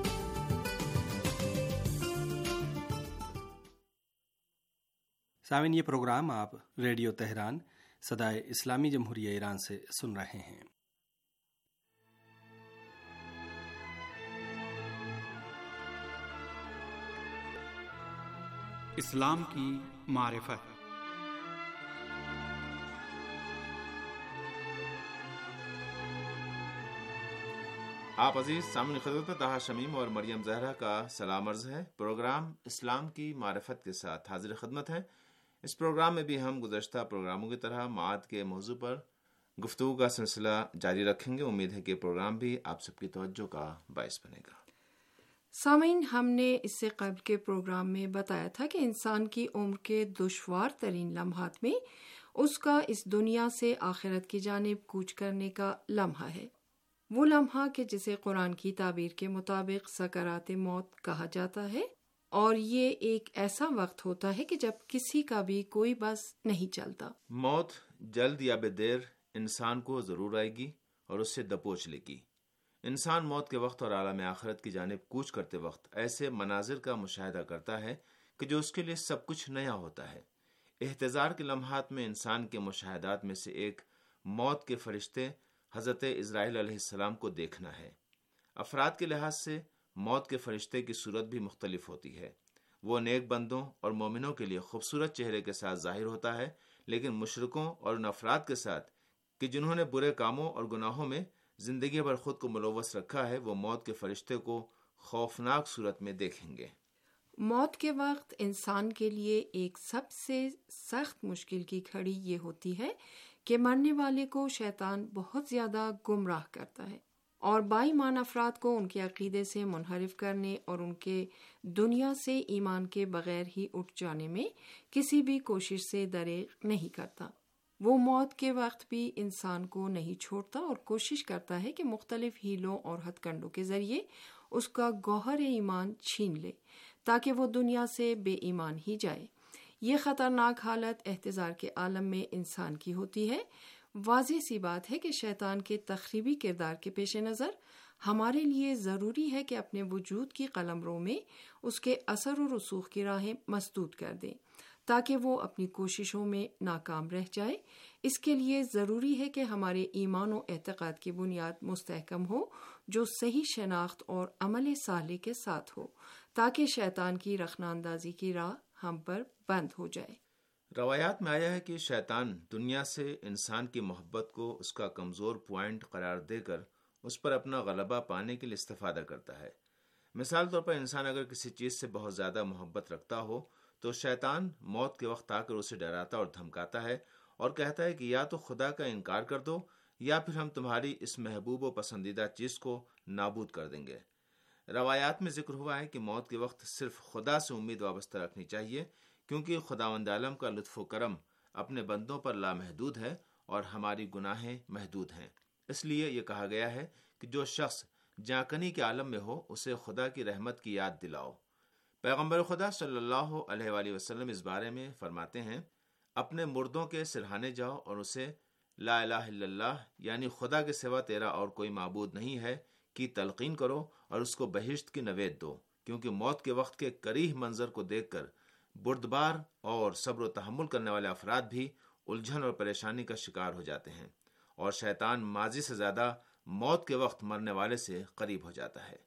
سامعین، یہ پروگرام آپ ریڈیو تہران صدائے اسلامی جمہوریہ ایران سے سن رہے ہیں۔ اسلام کی معرفت۔ آپ عزیز سامعین خدمت میں طاہر شمیم اور مریم زہرا کا سلام عرض ہے۔ پروگرام اسلام کی معرفت کے ساتھ حاضر خدمت ہے۔ اس پروگرام میں بھی ہم گزشتہ پروگراموں کی طرح معاد کے موضوع پر گفتگو کا سلسلہ جاری رکھیں گے۔ امید ہے کہ پروگرام بھی آپ سب کی توجہ کا باعث بنے گا۔ سامعین، ہم نے اس سے قبل کے پروگرام میں بتایا تھا کہ انسان کی عمر کے دشوار ترین لمحات میں اس کا اس دنیا سے آخرت کی جانب کوچ کرنے کا لمحہ ہے، وہ لمحہ کہ جسے قرآن کی تعبیر کے مطابق سکرات موت کہا جاتا ہے، اور یہ ایک ایسا وقت ہوتا ہے کہ جب کسی کا بھی کوئی بس نہیں چلتا۔ موت جلد یا بے دیر انسان کو ضرور آئے گی اور اس سے دبوچ لے گی۔ انسان موت کے وقت اور عالم آخرت کی جانب کوچ کرتے وقت ایسے مناظر کا مشاہدہ کرتا ہے کہ جو اس کے لیے سب کچھ نیا ہوتا ہے۔ احتضار کے لمحات میں انسان کے مشاہدات میں سے ایک موت کے فرشتے حضرت اسرائیل علیہ السلام کو دیکھنا ہے۔ افراد کے لحاظ سے موت کے فرشتے کی صورت بھی مختلف ہوتی ہے۔ وہ نیک بندوں اور مومنوں کے لیے خوبصورت چہرے کے ساتھ ظاہر ہوتا ہے، لیکن مشرکوں اور ان افراد کے ساتھ کہ جنہوں نے برے کاموں اور گناہوں میں زندگی بھر خود کو ملوث رکھا ہے، وہ موت کے فرشتے کو خوفناک صورت میں دیکھیں گے۔ موت کے وقت انسان کے لیے ایک سب سے سخت مشکل کی گھڑی یہ ہوتی ہے کہ مرنے والے کو شیطان بہت زیادہ گمراہ کرتا ہے اور با ایمان افراد کو ان کے عقیدے سے منحرف کرنے اور ان کے دنیا سے ایمان کے بغیر ہی اٹھ جانے میں کسی بھی کوشش سے دریغ نہیں کرتا۔ وہ موت کے وقت بھی انسان کو نہیں چھوڑتا اور کوشش کرتا ہے کہ مختلف ہیلوں اور ہتھ کنڈوں کے ذریعے اس کا گوہر ایمان چھین لے تاکہ وہ دنیا سے بے ایمان ہی جائے۔ یہ خطرناک حالت احتضار کے عالم میں انسان کی ہوتی ہے۔ واضح سی بات ہے کہ شیطان کے تخریبی کردار کے پیش نظر ہمارے لیے ضروری ہے کہ اپنے وجود کی قلمرو میں اس کے اثر و رسوخ کی راہیں مسدود کر دیں تاکہ وہ اپنی کوششوں میں ناکام رہ جائے۔ اس کے لیے ضروری ہے کہ ہمارے ایمان و اعتقاد کی بنیاد مستحکم ہو، جو صحیح شناخت اور عمل صالح کے ساتھ ہو، تاکہ شیطان کی رخنہ اندازی کی راہ ہم پر بند ہو جائے۔ روایات میں آیا ہے کہ شیطان دنیا سے انسان کی محبت کو اس کا کمزور پوائنٹ قرار دے کر اس پر اپنا غلبہ پانے کے لیے استفادہ کرتا ہے۔ مثال طور پر انسان اگر کسی چیز سے بہت زیادہ محبت رکھتا ہو تو شیطان موت کے وقت آ کر اسے ڈراتا اور دھمکاتا ہے اور کہتا ہے کہ یا تو خدا کا انکار کر دو یا پھر ہم تمہاری اس محبوب و پسندیدہ چیز کو نابود کر دیں گے۔ روایات میں ذکر ہوا ہے کہ موت کے وقت صرف خدا سے امید وابستہ رکھنی چاہیے، کیونکہ خداوند عالم کا لطف و کرم اپنے بندوں پر لامحدود ہے اور ہماری گناہیں محدود ہیں۔ اس لیے یہ کہا گیا ہے کہ جو شخص جانکنی کے عالم میں ہو اسے خدا کی رحمت کی یاد دلاؤ۔ پیغمبر خدا صلی اللہ علیہ وآلہ وسلم اس بارے میں فرماتے ہیں، اپنے مردوں کے سرہانے جاؤ اور اسے لا الہ الا اللہ یعنی خدا کے سوا تیرا اور کوئی معبود نہیں ہے کی تلقین کرو اور اس کو بہشت کی نوید دو، کیونکہ موت کے وقت کے کریہ منظر کو دیکھ کر بردبار اور صبر و تحمل کرنے والے افراد بھی الجھن اور پریشانی کا شکار ہو جاتے ہیں، اور شیطان ماضی سے زیادہ موت کے وقت مرنے والے سے قریب ہو جاتا ہے۔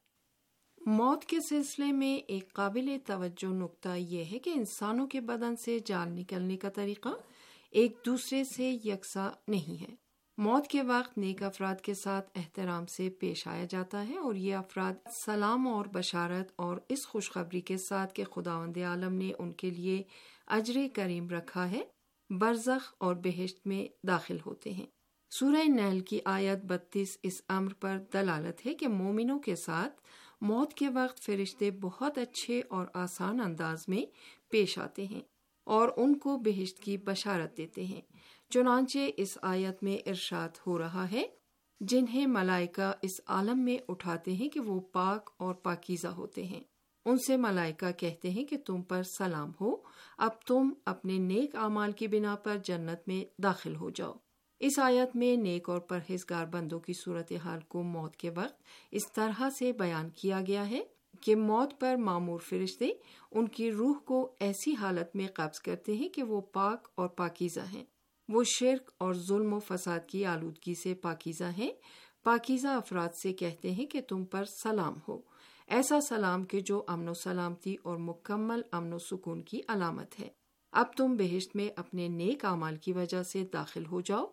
موت کے سلسلے میں ایک قابل توجہ نکتہ یہ ہے کہ انسانوں کے بدن سے جان نکلنے کا طریقہ ایک دوسرے سے یکساں نہیں ہے۔ موت کے وقت نیک افراد کے ساتھ احترام سے پیش آیا جاتا ہے اور یہ افراد سلام اور بشارت اور اس خوشخبری کے ساتھ کہ خداوند عالم نے ان کے لیے اجر کریم رکھا ہے، برزخ اور بہشت میں داخل ہوتے ہیں۔ سورہ نحل کی آیت بتیس اس امر پر دلالت ہے کہ مومنوں کے ساتھ موت کے وقت فرشتے بہت اچھے اور آسان انداز میں پیش آتے ہیں اور ان کو بہشت کی بشارت دیتے ہیں۔ چنانچہ اس آیت میں ارشاد ہو رہا ہے، جنہیں ملائکہ اس عالم میں اٹھاتے ہیں کہ وہ پاک اور پاکیزہ ہوتے ہیں، ان سے ملائکہ کہتے ہیں کہ تم پر سلام ہو، اب تم اپنے نیک اعمال کی بنا پر جنت میں داخل ہو جاؤ۔ اس آیت میں نیک اور پرہیزگار بندوں کی صورتحال کو موت کے وقت اس طرح سے بیان کیا گیا ہے کہ موت پر مامور فرشتے ان کی روح کو ایسی حالت میں قبض کرتے ہیں کہ وہ پاک اور پاکیزہ ہیں، وہ شرک اور ظلم و فساد کی آلودگی سے پاکیزہ ہیں۔ پاکیزہ افراد سے کہتے ہیں کہ تم پر سلام ہو، ایسا سلام کہ جو امن و سلامتی اور مکمل امن و سکون کی علامت ہے۔ اب تم بہشت میں اپنے نیک اعمال کی وجہ سے داخل ہو جاؤ۔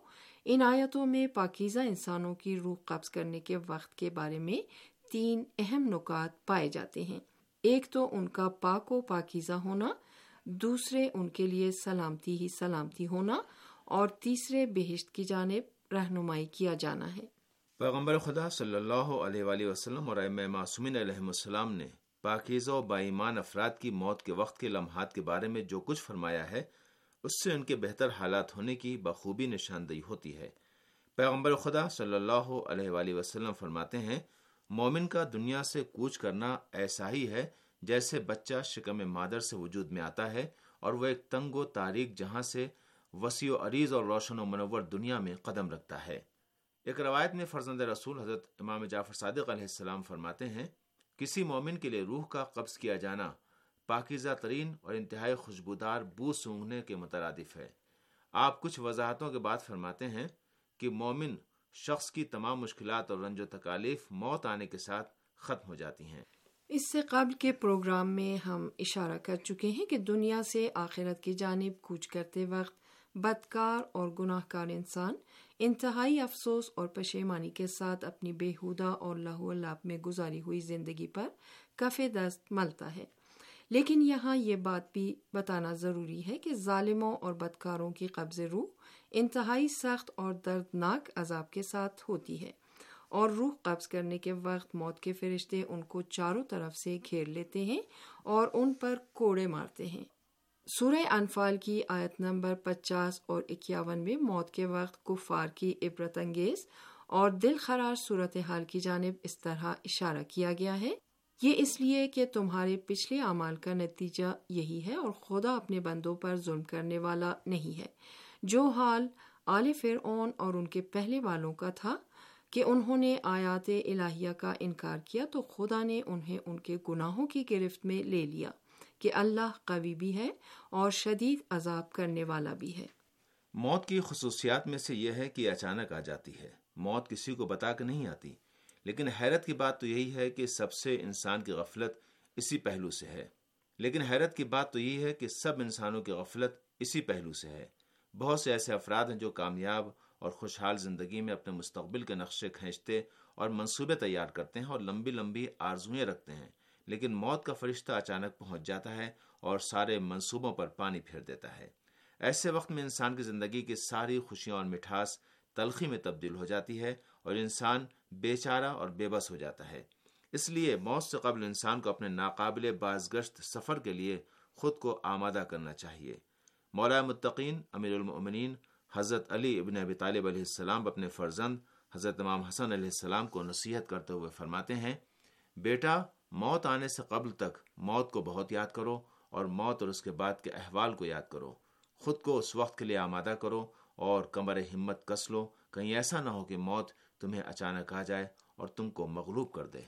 ان آیتوں میں پاکیزہ انسانوں کی روح قبض کرنے کے وقت کے بارے میں تین اہم نکات پائے جاتے ہیں۔ ایک تو ان کا پاک و پاکیزہ ہونا، دوسرے ان کے لیے سلامتی ہی سلامتی ہونا، اور تیسرے بہشت کی جانب رہنمائی کیا جانا ہے۔ پیغمبر خدا صلی اللہ علیہ وآلہ وسلم اور ائمہ معصومین علیہم السلام نے پاکیزہ و با ایمان افراد کی موت کے وقت کے لمحات کے بارے میں جو کچھ فرمایا ہے، اس سے ان کے بہتر حالات ہونے کی بخوبی نشاندہی ہوتی ہے۔ پیغمبر خدا صلی اللہ علیہ وآلہ وسلم فرماتے ہیں، مومن کا دنیا سے کوچ کرنا ایسا ہی ہے جیسے بچہ شکم مادر سے وجود میں آتا ہے اور وہ ایک تنگ و تاریک جہاں سے وسیع و عریض اور روشن و منور دنیا میں قدم رکھتا ہے۔ ایک روایت میں فرزند رسول حضرت امام جعفر صادق علیہ السلام فرماتے ہیں، کسی مومن کے لیے روح کا قبض کیا جانا پاکیزہ ترین اور انتہائی خوشبودار بو سونگھنے کے مترادف ہے۔ آپ کچھ وضاحتوں کے بعد فرماتے ہیں کہ مومن شخص کی تمام مشکلات اور رنج و تکالیف موت آنے کے ساتھ ختم ہو جاتی ہیں۔ اس سے قبل کے پروگرام میں ہم اشارہ کر چکے ہیں کہ دنیا سے آخرت کی جانب کوچ کرتے وقت بدکار اور گناہ کار انسان انتہائی افسوس اور پشیمانی کے ساتھ اپنی بیہودہ اور لہو و لعب میں گزاری ہوئی زندگی پر کف دست ملتا ہے۔ لیکن یہاں یہ بات بھی بتانا ضروری ہے کہ ظالموں اور بدکاروں کی قبض روح انتہائی سخت اور دردناک عذاب کے ساتھ ہوتی ہے، اور روح قبض کرنے کے وقت موت کے فرشتے ان کو چاروں طرف سے گھیر لیتے ہیں اور ان پر کوڑے مارتے ہیں۔ سورہ انفال کی آیت نمبر پچاس اور اکیاون میں موت کے وقت کفار کی عبرت انگیز اور دل خراش صورتحال کی جانب اس طرح اشارہ کیا گیا ہے، یہ اس لیے کہ تمہارے پچھلے اعمال کا نتیجہ یہی ہے اور خدا اپنے بندوں پر ظلم کرنے والا نہیں ہے، جو حال آل فرعون اور ان کے پہلے والوں کا تھا کہ انہوں نے آیات الہیہ کا انکار کیا تو خدا نے انہیں ان کے گناہوں کی گرفت میں لے لیا کہ اللہ قوی بھی ہے اور شدید عذاب کرنے والا بھی ہے۔ موت کی خصوصیات میں سے یہ ہے کہ اچانک آ جاتی ہے، موت کسی کو بتا کے نہیں آتی، لیکن حیرت کی بات تو یہی ہے کہ سب سے انسان کی غفلت اسی پہلو سے ہے لیکن حیرت کی بات تو یہی ہے کہ سب انسانوں کی غفلت اسی پہلو سے ہے۔ بہت سے ایسے افراد ہیں جو کامیاب اور خوشحال زندگی میں اپنے مستقبل کے نقشے کھینچتے اور منصوبے تیار کرتے ہیں اور لمبی لمبی آرزوئیں رکھتے ہیں، لیکن موت کا فرشتہ اچانک پہنچ جاتا ہے اور سارے منصوبوں پر پانی پھیر دیتا ہے۔ ایسے وقت میں انسان کی زندگی کی ساری خوشیاں اور مٹھاس تلخی میں تبدیل ہو جاتی ہے اور انسان بے چارہ اور بے بس ہو جاتا ہے۔ اس لیے موت سے قبل انسان کو اپنے ناقابل بازگشت سفر کے لیے خود کو آمادہ کرنا چاہیے۔ مولا متقین امیر المؤمنین حضرت علی ابن ابی طالب علیہ السلام اپنے فرزند حضرت امام حسن علیہ السلام کو نصیحت کرتے ہوئے فرماتے ہیں، بیٹا، موت آنے سے قبل تک موت کو بہت یاد کرو اور موت اور اس کے بعد کے احوال کو یاد کرو، خود کو اس وقت کے لیے آمادہ کرو اور کمر ہمت کس لو، کہیں ایسا نہ ہو کہ موت تمہیں اچانک آ جائے اور تم کو مغلوب کر دے۔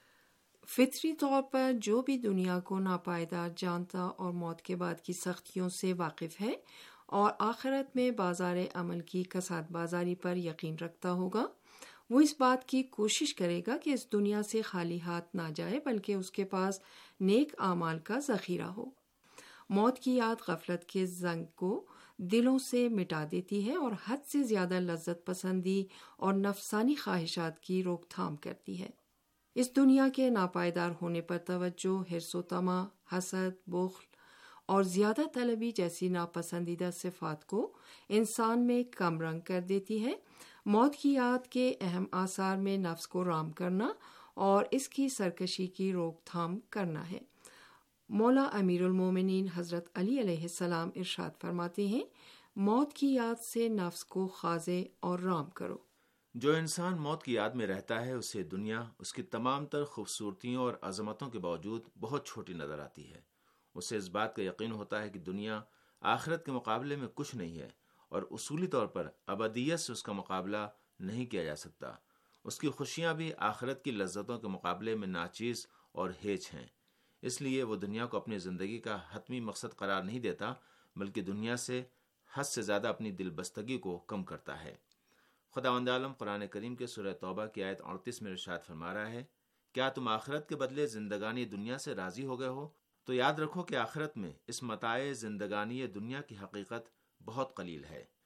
فطری طور پر جو بھی دنیا کو ناپائیدار جانتا اور موت کے بعد کی سختیوں سے واقف ہے اور آخرت میں بازار عمل کی کساد بازاری پر یقین رکھتا ہوگا، وہ اس بات کی کوشش کرے گا کہ اس دنیا سے خالی ہاتھ نہ جائے بلکہ اس کے پاس نیک اعمال کا ذخیرہ ہو۔ موت کی یاد غفلت کے زنگ کو دلوں سے مٹا دیتی ہے اور حد سے زیادہ لذت پسندی اور نفسانی خواہشات کی روک تھام کرتی ہے۔ اس دنیا کے ناپائیدار ہونے پر توجہ، حرص و طمع، حسد، بخل اور زیادہ طلبی جیسی ناپسندیدہ صفات کو انسان میں کم رنگ کر دیتی ہے۔ موت کی یاد کے اہم آثار میں نفس کو رام کرنا اور اس کی سرکشی کی روک تھام کرنا ہے۔ مولا امیر المومنین حضرت علی علیہ السلام ارشاد فرماتے ہیں، موت کی یاد سے نفس کو خاضع اور رام کرو۔ جو انسان موت کی یاد میں رہتا ہے اسے دنیا اس کی تمام تر خوبصورتیوں اور عظمتوں کے باوجود بہت چھوٹی نظر آتی ہے۔ اسے اس بات کا یقین ہوتا ہے کہ دنیا آخرت کے مقابلے میں کچھ نہیں ہے اور اصولی طور پر ابدیت سے اس کا مقابلہ نہیں کیا جا سکتا۔ اس کی خوشیاں بھی آخرت کی لذتوں کے مقابلے میں ناچیز اور ہیچ ہیں۔ اس لیے وہ دنیا کو اپنی زندگی کا حتمی مقصد قرار نہیں دیتا بلکہ دنیا سے حد سے زیادہ اپنی دل بستگی کو کم کرتا ہے۔ خداوند عالم قرآن کریم کے سورہ توبہ کی آیت اڑتیس میں ارشاد فرما رہا ہے، کیا تم آخرت کے بدلے زندگانی دنیا سے راضی ہو گئے ہو؟ تو یاد رکھو کہ آخرت میں اس متاع زندگانی دنیا کی حقیقت بہت قلیل ہے۔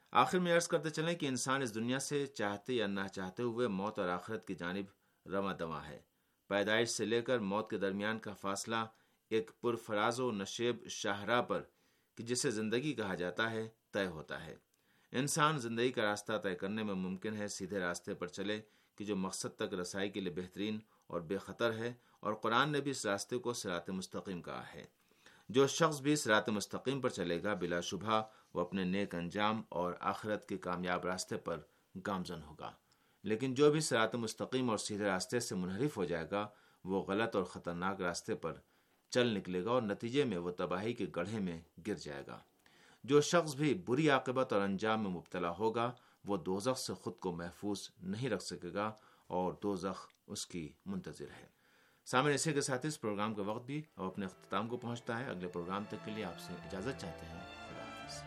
آخر میں عرض کرتے چلیں کہ انسان اس دنیا سے چاہتے یا نہ چاہتے ہوئے موت اور آخرت کی جانب رواں دواں ہے۔ پیدائش سے لے کر موت کے درمیان کا فاصلہ ایک پرفراز و نشیب شاہراہ پر کہ جسے زندگی کہا جاتا ہے طے ہوتا ہے۔ انسان زندگی کا راستہ طے کرنے میں ممکن ہے سیدھے راستے پر چلے کہ جو مقصد تک رسائی کے لیے بہترین اور بے خطر ہے، اور قرآن نے بھی اس راستے کو صراط مستقیم کہا ہے۔ جو شخص بھی صراط مستقیم پر چلے گا بلا شبہ وہ اپنے نیک انجام اور آخرت کے کامیاب راستے پر گامزن ہوگا، لیکن جو بھی صراط مستقیم اور سیدھے راستے سے منحرف ہو جائے گا وہ غلط اور خطرناک راستے پر چل نکلے گا اور نتیجے میں وہ تباہی کے گڑھے میں گر جائے گا۔ جو شخص بھی بری عاقبت اور انجام میں مبتلا ہوگا وہ دوزخ سے خود کو محفوظ نہیں رکھ سکے گا اور دوزخ اس کی منتظر ہے۔ سامنے اسی کے ساتھ اس پروگرام کا وقت بھی اب اپنے اختتام کو پہنچتا ہے۔ اگلے پروگرام تک کے لیے آپ سے اجازت چاہتے ہیں۔ خدا حافظ۔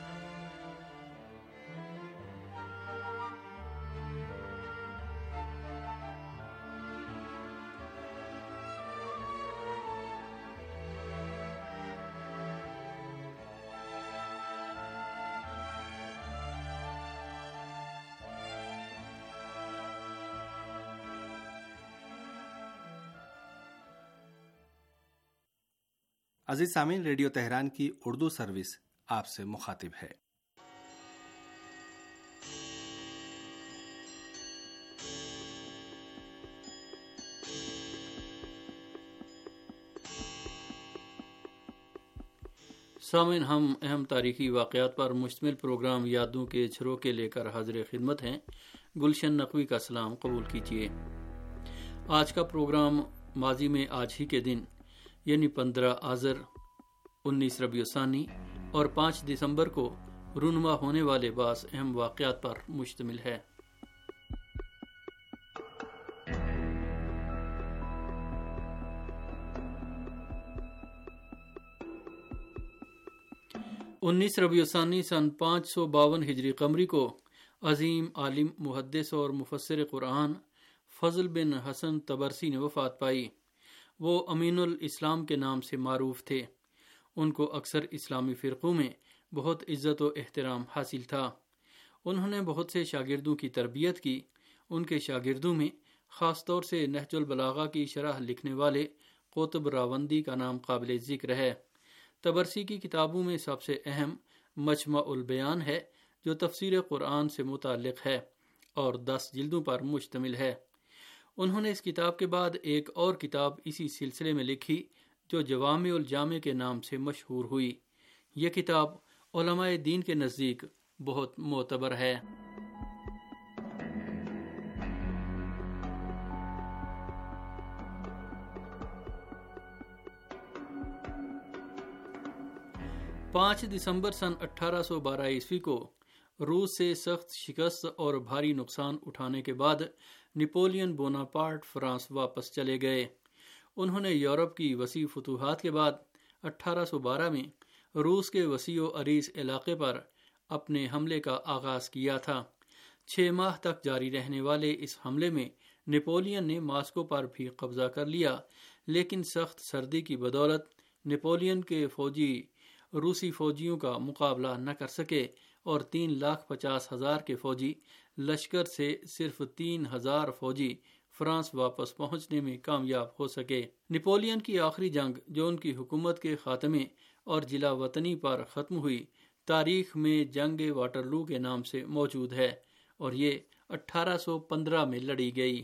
عزیز سامعین، ریڈیو تہران کی اردو سروس آپ سے مخاطب ہے۔ سامعین، ہم اہم تاریخی واقعات پر مشتمل پروگرام یادوں کے جھروکے لے کر حاضر خدمت ہیں۔ گلشن نقوی کا سلام قبول کیجیے۔ آج کا پروگرام ماضی میں آج ہی کے دن یعنی پندرہ آذر انیس ربیع الثانی اور پانچ دسمبر کو رونما ہونے والے بعض اہم واقعات پر مشتمل ہے۔ انیس ربیع الثانی سن پانچ سو باون ہجری قمری کو عظیم عالم محدث اور مفسر قرآن فضل بن حسن طبرسی نے وفات پائی۔ وہ امین الاسلام کے نام سے معروف تھے۔ ان کو اکثر اسلامی فرقوں میں بہت عزت و احترام حاصل تھا۔ انہوں نے بہت سے شاگردوں کی تربیت کی۔ ان کے شاگردوں میں خاص طور سے نہج البلاغہ کی شرح لکھنے والے قطب راوندی کا نام قابل ذکر ہے۔ طبرسی کی کتابوں میں سب سے اہم مجمع البیان ہے جو تفسیر قرآن سے متعلق ہے اور دس جلدوں پر مشتمل ہے۔ انہوں نے اس کتاب کے بعد ایک اور کتاب اسی سلسلے میں لکھی جو جوامع الجامع کے نام سے مشہور ہوئی۔ یہ کتاب علماء دین کے نزدیک بہت معتبر ہے۔ پانچ دسمبر سن اٹھارہ سو بارہ عیسوی کو روس سے سخت شکست اور بھاری نقصان اٹھانے کے بعد نپولین بوناپارٹ فرانس واپس چلے گئے۔ انہوں نے یورپ کی وسیع فتوحات کے بعد اٹھارہ سو بارہ میں روس کے وسیع و عریض علاقے پر اپنے حملے کا آغاز کیا تھا۔ چھ ماہ تک جاری رہنے والے اس حملے میں نپولین نے ماسکو پر بھی قبضہ کر لیا، لیکن سخت سردی کی بدولت نپولین کے فوجی روسی فوجیوں کا مقابلہ نہ کر سکے اور تین لاکھ پچاس ہزار کے فوجی لشکر سے صرف تین ہزار فوجی فرانس واپس پہنچنے میں کامیاب ہو سکے۔ نپولین کی آخری جنگ جو ان کی حکومت کے خاتمے اور جلا وطنی پر ختم ہوئی تاریخ میں جنگ واٹرلو کے نام سے موجود ہے اور یہ اٹھارہ سو پندرہ میں لڑی گئی۔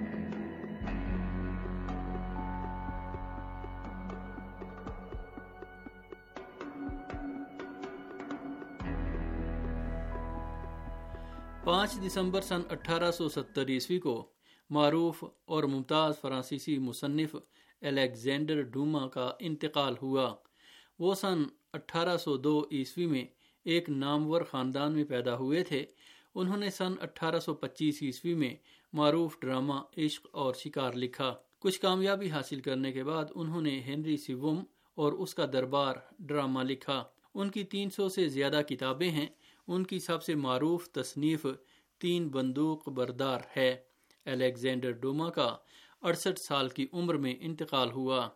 پانچ دسمبر سن اٹھارہ سو ستر عیسوی کو معروف اور ممتاز فرانسیسی مصنف الیگزینڈر ڈوما کا انتقال ہوا۔ وہ سن اٹھارہ سو دو عیسوی میں ایک نامور خاندان میں پیدا ہوئے تھے۔ انہوں نے سن اٹھارہ سو پچیس عیسوی میں معروف ڈرامہ عشق اور شکار لکھا۔ کچھ کامیابی حاصل کرنے کے بعد انہوں نے ہنری سیوم اور اس کا دربار ڈرامہ لکھا۔ ان کی تین سو سے زیادہ کتابیں ہیں۔ ان کی سب سے معروف تصنیف تین بندوق بردار ہے۔ الیگزینڈر ڈوما کا اڑسٹھ سال کی عمر میں انتقال ہوا۔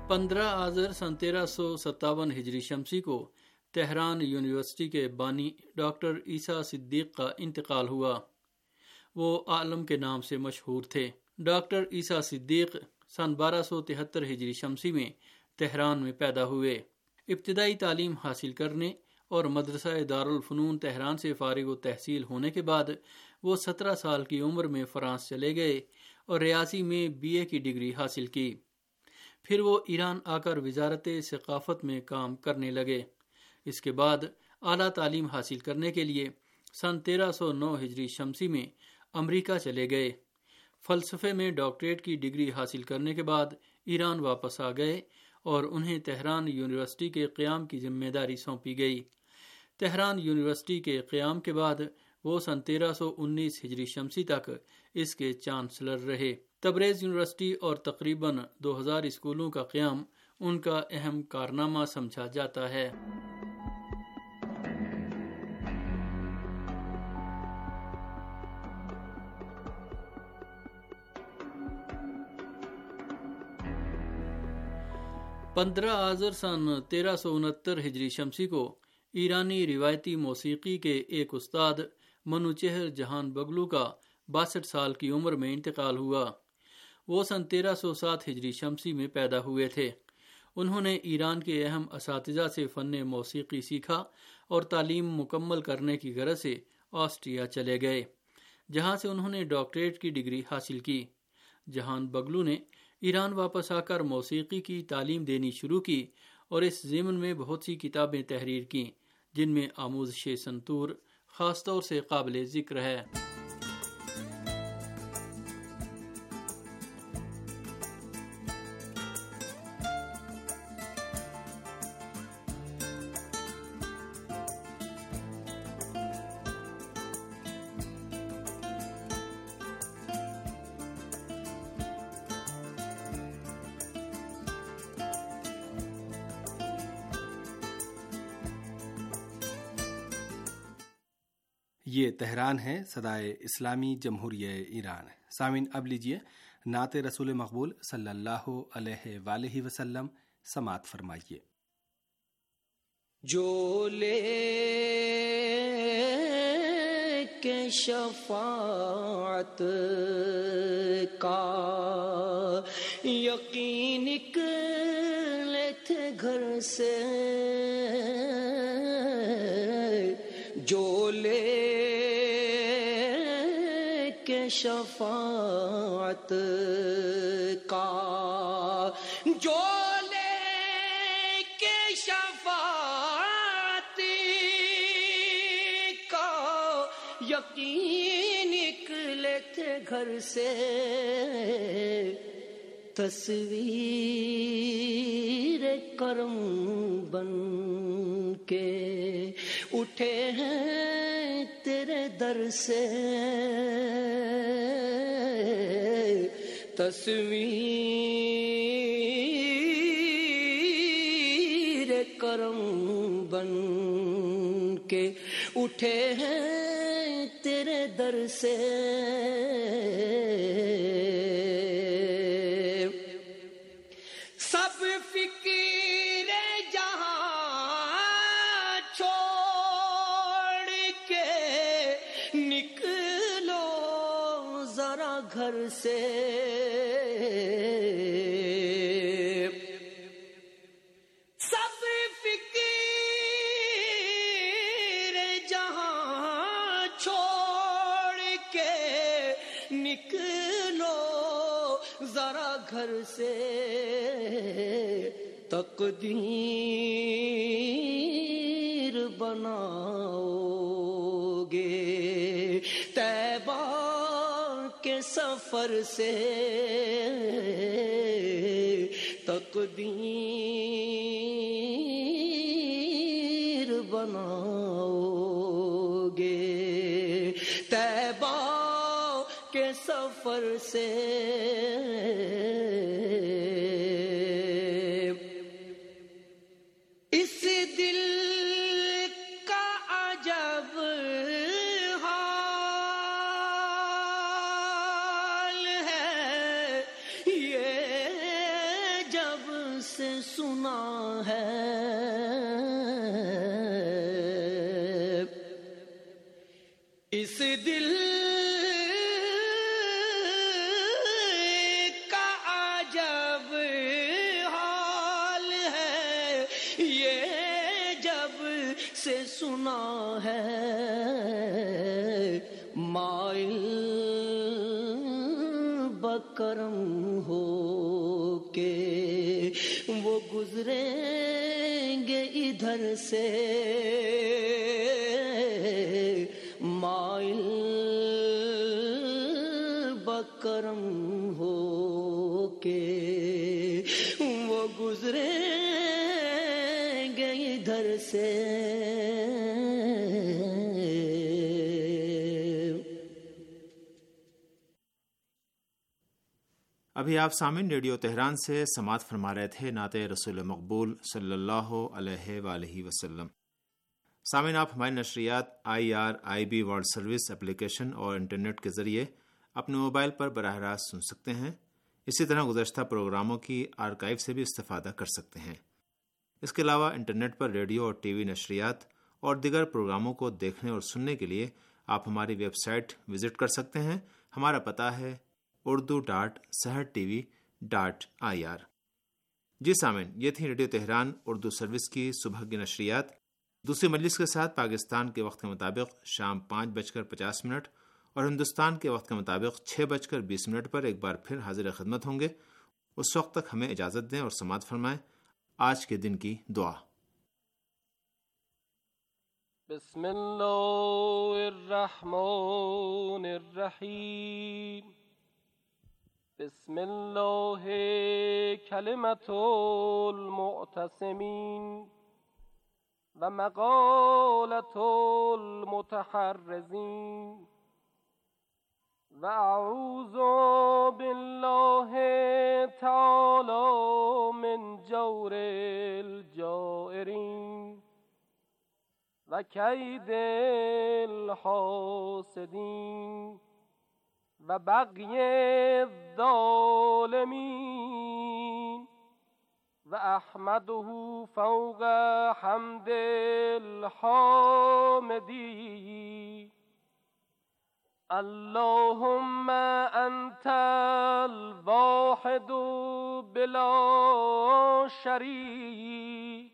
پندرہ آذر سن تیرہ سو ستاون ہجری شمسی کو تہران یونیورسٹی کے بانی ڈاکٹر عیسیٰ صدیق کا انتقال ہوا۔ وہ عالم کے نام سے مشہور تھے۔ ڈاکٹر عیسیٰ صدیق سن بارہ سو تہتر ہجری شمسی میں تہران میں پیدا ہوئے۔ ابتدائی تعلیم حاصل کرنے اور مدرسہ دارالفنون تہران سے فارغ و تحصیل ہونے کے بعد وہ سترہ سال کی عمر میں فرانس چلے گئے اور ریاضی میں بی اے کی ڈگری حاصل کی۔ پھر وہ ایران آ کر وزارت ثقافت میں کام کرنے لگے۔ اس کے بعد اعلیٰ تعلیم حاصل کرنے کے لیے سن تیرہ سو نو ہجری شمسی میں امریکہ چلے گئے۔ فلسفے میں ڈاکٹریٹ کی ڈگری حاصل کرنے کے بعد ایران واپس آ گئے اور انہیں تہران یونیورسٹی کے قیام کی ذمہ داری سونپی گئی۔ تہران یونیورسٹی کے قیام کے بعد وہ سن تیرہ سو انیس ہجری شمسی تک اس کے چانسلر رہے۔ تبریز یونیورسٹی اور تقریباً دو ہزار اسکولوں کا قیام ان کا اہم کارنامہ سمجھا جاتا ہے۔ پندرہ آذر سن تیرہ سو انہتر ہجری شمسی کو ایرانی روایتی موسیقی کے ایک استاد منوچہر جہان بگلو کا باسٹھ سال کی عمر میں انتقال ہوا۔ وہ سن تیرہ سو سات ہجری شمسی میں پیدا ہوئے تھے۔ انہوں نے ایران کے اہم اساتذہ سے فن موسیقی سیکھا اور تعلیم مکمل کرنے کی غرض سے آسٹریا چلے گئے، جہاں سے انہوں نے ڈاکٹریٹ کی ڈگری حاصل کی۔ جہان بگلو نے ایران واپس آ کر موسیقی کی تعلیم دینی شروع کی اور اس ضمن میں بہت سی کتابیں تحریر کی، جن میں آموزش سنتور خاص طور سے قابل ذکر ہے۔ یہ تہران ہے، صدائے اسلامی جمہوریہ ایران۔ سامعین، اب لیجیے نعت رسول مقبول صلی اللہ علیہ وآلہ وسلم سماعت فرمائیے۔ جو لے کے شفاعت کا یقین نکلے تھے گھر سے، جو لے کے شفاعت کا، جو لے کے شفاعت کا یقین نکلے تھے گھر سے، تصویر کرم بن کے اٹھے ہیں تیرے در سے، تصویر کرم بن کے اٹھے ہیں تیرے در سے، سب فکر جہاں چھوڑ کے نکلو ذرا گھر سے، سب فکر جہاں چھوڑ کے نکلو ذرا گھر سے، تقدیر بناؤ گے طیبہ کے سفر سے، تقدیر بناؤ گے طیبہ کے سفر سے، اس دل کا عجب حال ہے، یہ جب سے जब से सुना है माइल बकरम हो के वो गुजरेंगे इधर से माइल बकरम हो के वो गुजरेंगे इधर से। अभी आप सामिन रेडियो तेहरान से समात फरमा रहे थे नाते रसूल मकबूल सल्लल्लाहु अलैहि वसल्लम। सामिन, आप हमारी नशरियात I R I B world service application और इंटरनेट के ज़रिए अपने मोबाइल पर बराह रास्त सुन सकते हैं। इसी तरह गुज़श्ता प्रोग्रामों की आर्काइव से भी इस्तेफ़ादा कर सकते हैं। इसके अलावा इंटरनेट पर रेडियो और टीवी नशरियात और दीगर प्रोग्रामों को देखने और सुनने के लिए आप हमारी वेबसाइट विज़िट कर सकते हैं। हमारा पता है Urdu dot Sahar T V dot I R. जी सामिन, ये थी रेडियो तेहरान उर्दू सर्विस की सुबह की नशरियात। दूसरी मजलिस के साथ पाकिस्तान के वक्त के मुताबिक शाम पाँच बजकर पचास मिनट और हिंदुस्तान के वक्त के मुताबिक छः बजकर बीस मिनट पर एक बार फिर हाजिर खिदमत होंगे। उस वक्त तक हमें इजाज़त दें और समात फरमाएं। आज के दिन की दुआ। बिस्मिल्लाहिर्रहमानिर्रहीम। बिस्मिल्लाहि कलिमतुल मुअतसिमीन व मक़ालतुल मुतहर्रिज़ीन व अऊज़ु बिल्लाहि तआला मिन जौरिल जाइरीन व कैदिल हासिदीन व बग़यिज़ ज़ालिमीन व अहमदुहु फ़ौक़ हम्दिल हामिदीन। अल्लाहुम्मा अंतल वाहिदु बिला शरीक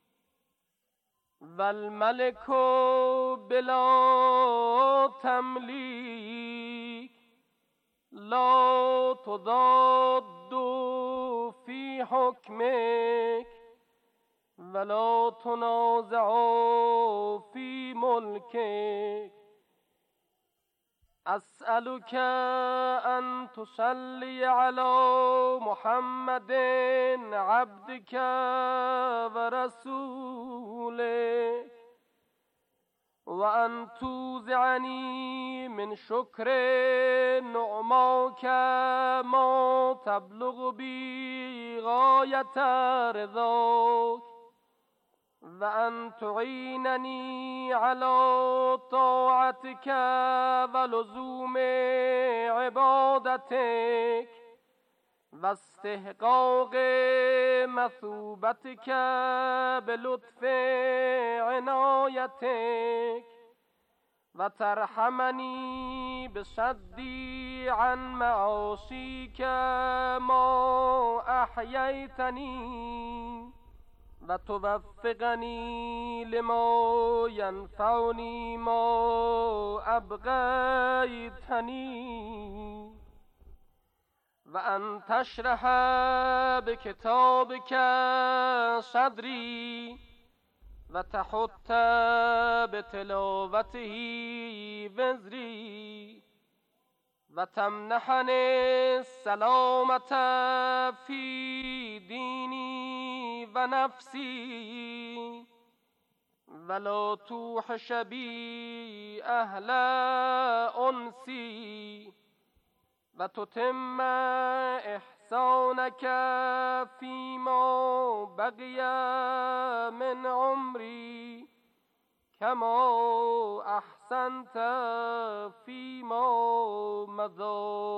वल मलिकु बिला तमलीक ला तुदाद्दु फी हुक्मिक वला तुनाज़अ फी मुल्किक। अस्अलुका अन तुसल्ली अला मुहम्मदिन अब्दिका व रसूलिक व अन तुज़िअनी मिन शुक्रि नुअमाका मा तबलुगु बी गायत रिज़ाक व अन तुईननी अला ताअतिक व लुज़ूमि इबादतिक व इस्तिहक़ाक़ि मसूबतिक बिलुत्फ़ि इनायतिक व तरहमनी बिसद्दी अन मआसीक मा अहयैतनी व तुवफ़्फ़िक़नी लिमा यनफ़अनी मा अबग़यतनी व अन तशरह बिकिताबिक सदरी व तहुत्त बितिलावतिही विज़री व तमनहनी सलामत फी दीनी व नफ्सी वला तुहश बी अहल उनसी व तुतिम्म इहसानक फीमा बक़िय मिन उम्री कमा अहसनत फीमा मज़ा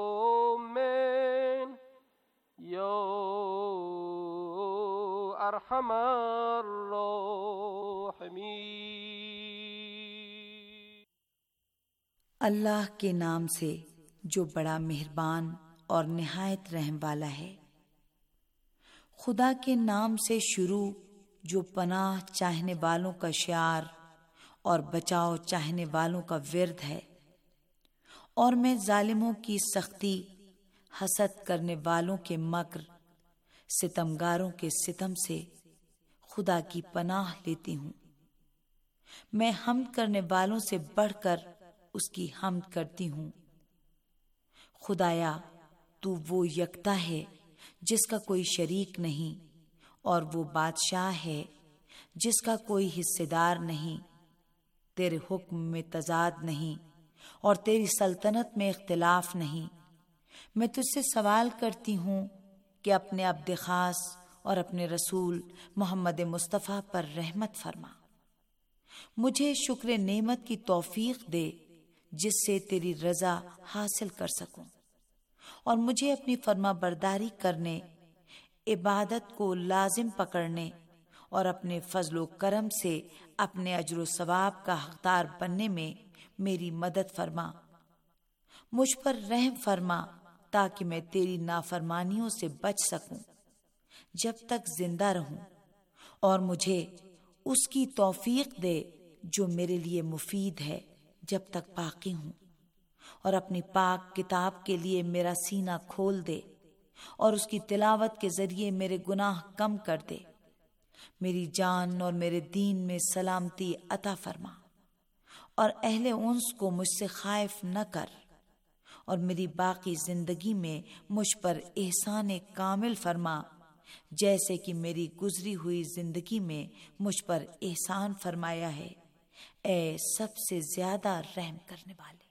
मिन या अरहमर राहिमीन। अल्लाह के नाम से जो बड़ा मेहरबान और निहायत रहम वाला है। खुदा के नाम से शुरू جو پناہ چاہنے والوں کا شعار اور بچاؤ چاہنے والوں کا ورد ہے، اور میں ظالموں کی سختی، حسد کرنے والوں کے مکر، ستمگاروں کے ستم سے خدا کی پناہ لیتی ہوں۔ میں حمد کرنے والوں سے بڑھ کر اس کی حمد کرتی ہوں۔ خدایا، تو وہ یکتا ہے جس کا کوئی شریک نہیں، اور وہ بادشاہ ہے جس کا کوئی حصے دار نہیں۔ تیرے حکم میں تضاد نہیں اور تیری سلطنت میں اختلاف نہیں۔ میں تجھ سے سوال کرتی ہوں کہ اپنے عبد خاص اور اپنے رسول محمد مصطفیٰ پر رحمت فرما۔ مجھے شکر نعمت کی توفیق دے جس سے تیری رضا حاصل کر سکوں، اور مجھے اپنی فرما برداری کرنے، عبادت کو لازم پکڑنے اور اپنے فضل و کرم سے اپنے اجر و ثواب کا حقدار بننے میں میری مدد فرما۔ مجھ پر رحم فرما تاکہ میں تیری نافرمانیوں سے بچ سکوں جب تک زندہ رہوں، اور مجھے اس کی توفیق دے جو میرے لیے مفید ہے جب تک باقی ہوں، اور اپنی پاک کتاب کے لیے میرا سینہ کھول دے اور اس کی تلاوت کے ذریعے میرے گناہ کم کر دے۔ میری جان اور میرے دین میں سلامتی عطا فرما، اور اہل انس کو مجھ سے خائف نہ کر، اور میری باقی زندگی میں مجھ پر احسان کامل فرما، جیسے کہ میری گزری ہوئی زندگی میں مجھ پر احسان فرمایا ہے، اے سب سے زیادہ رحم کرنے والے۔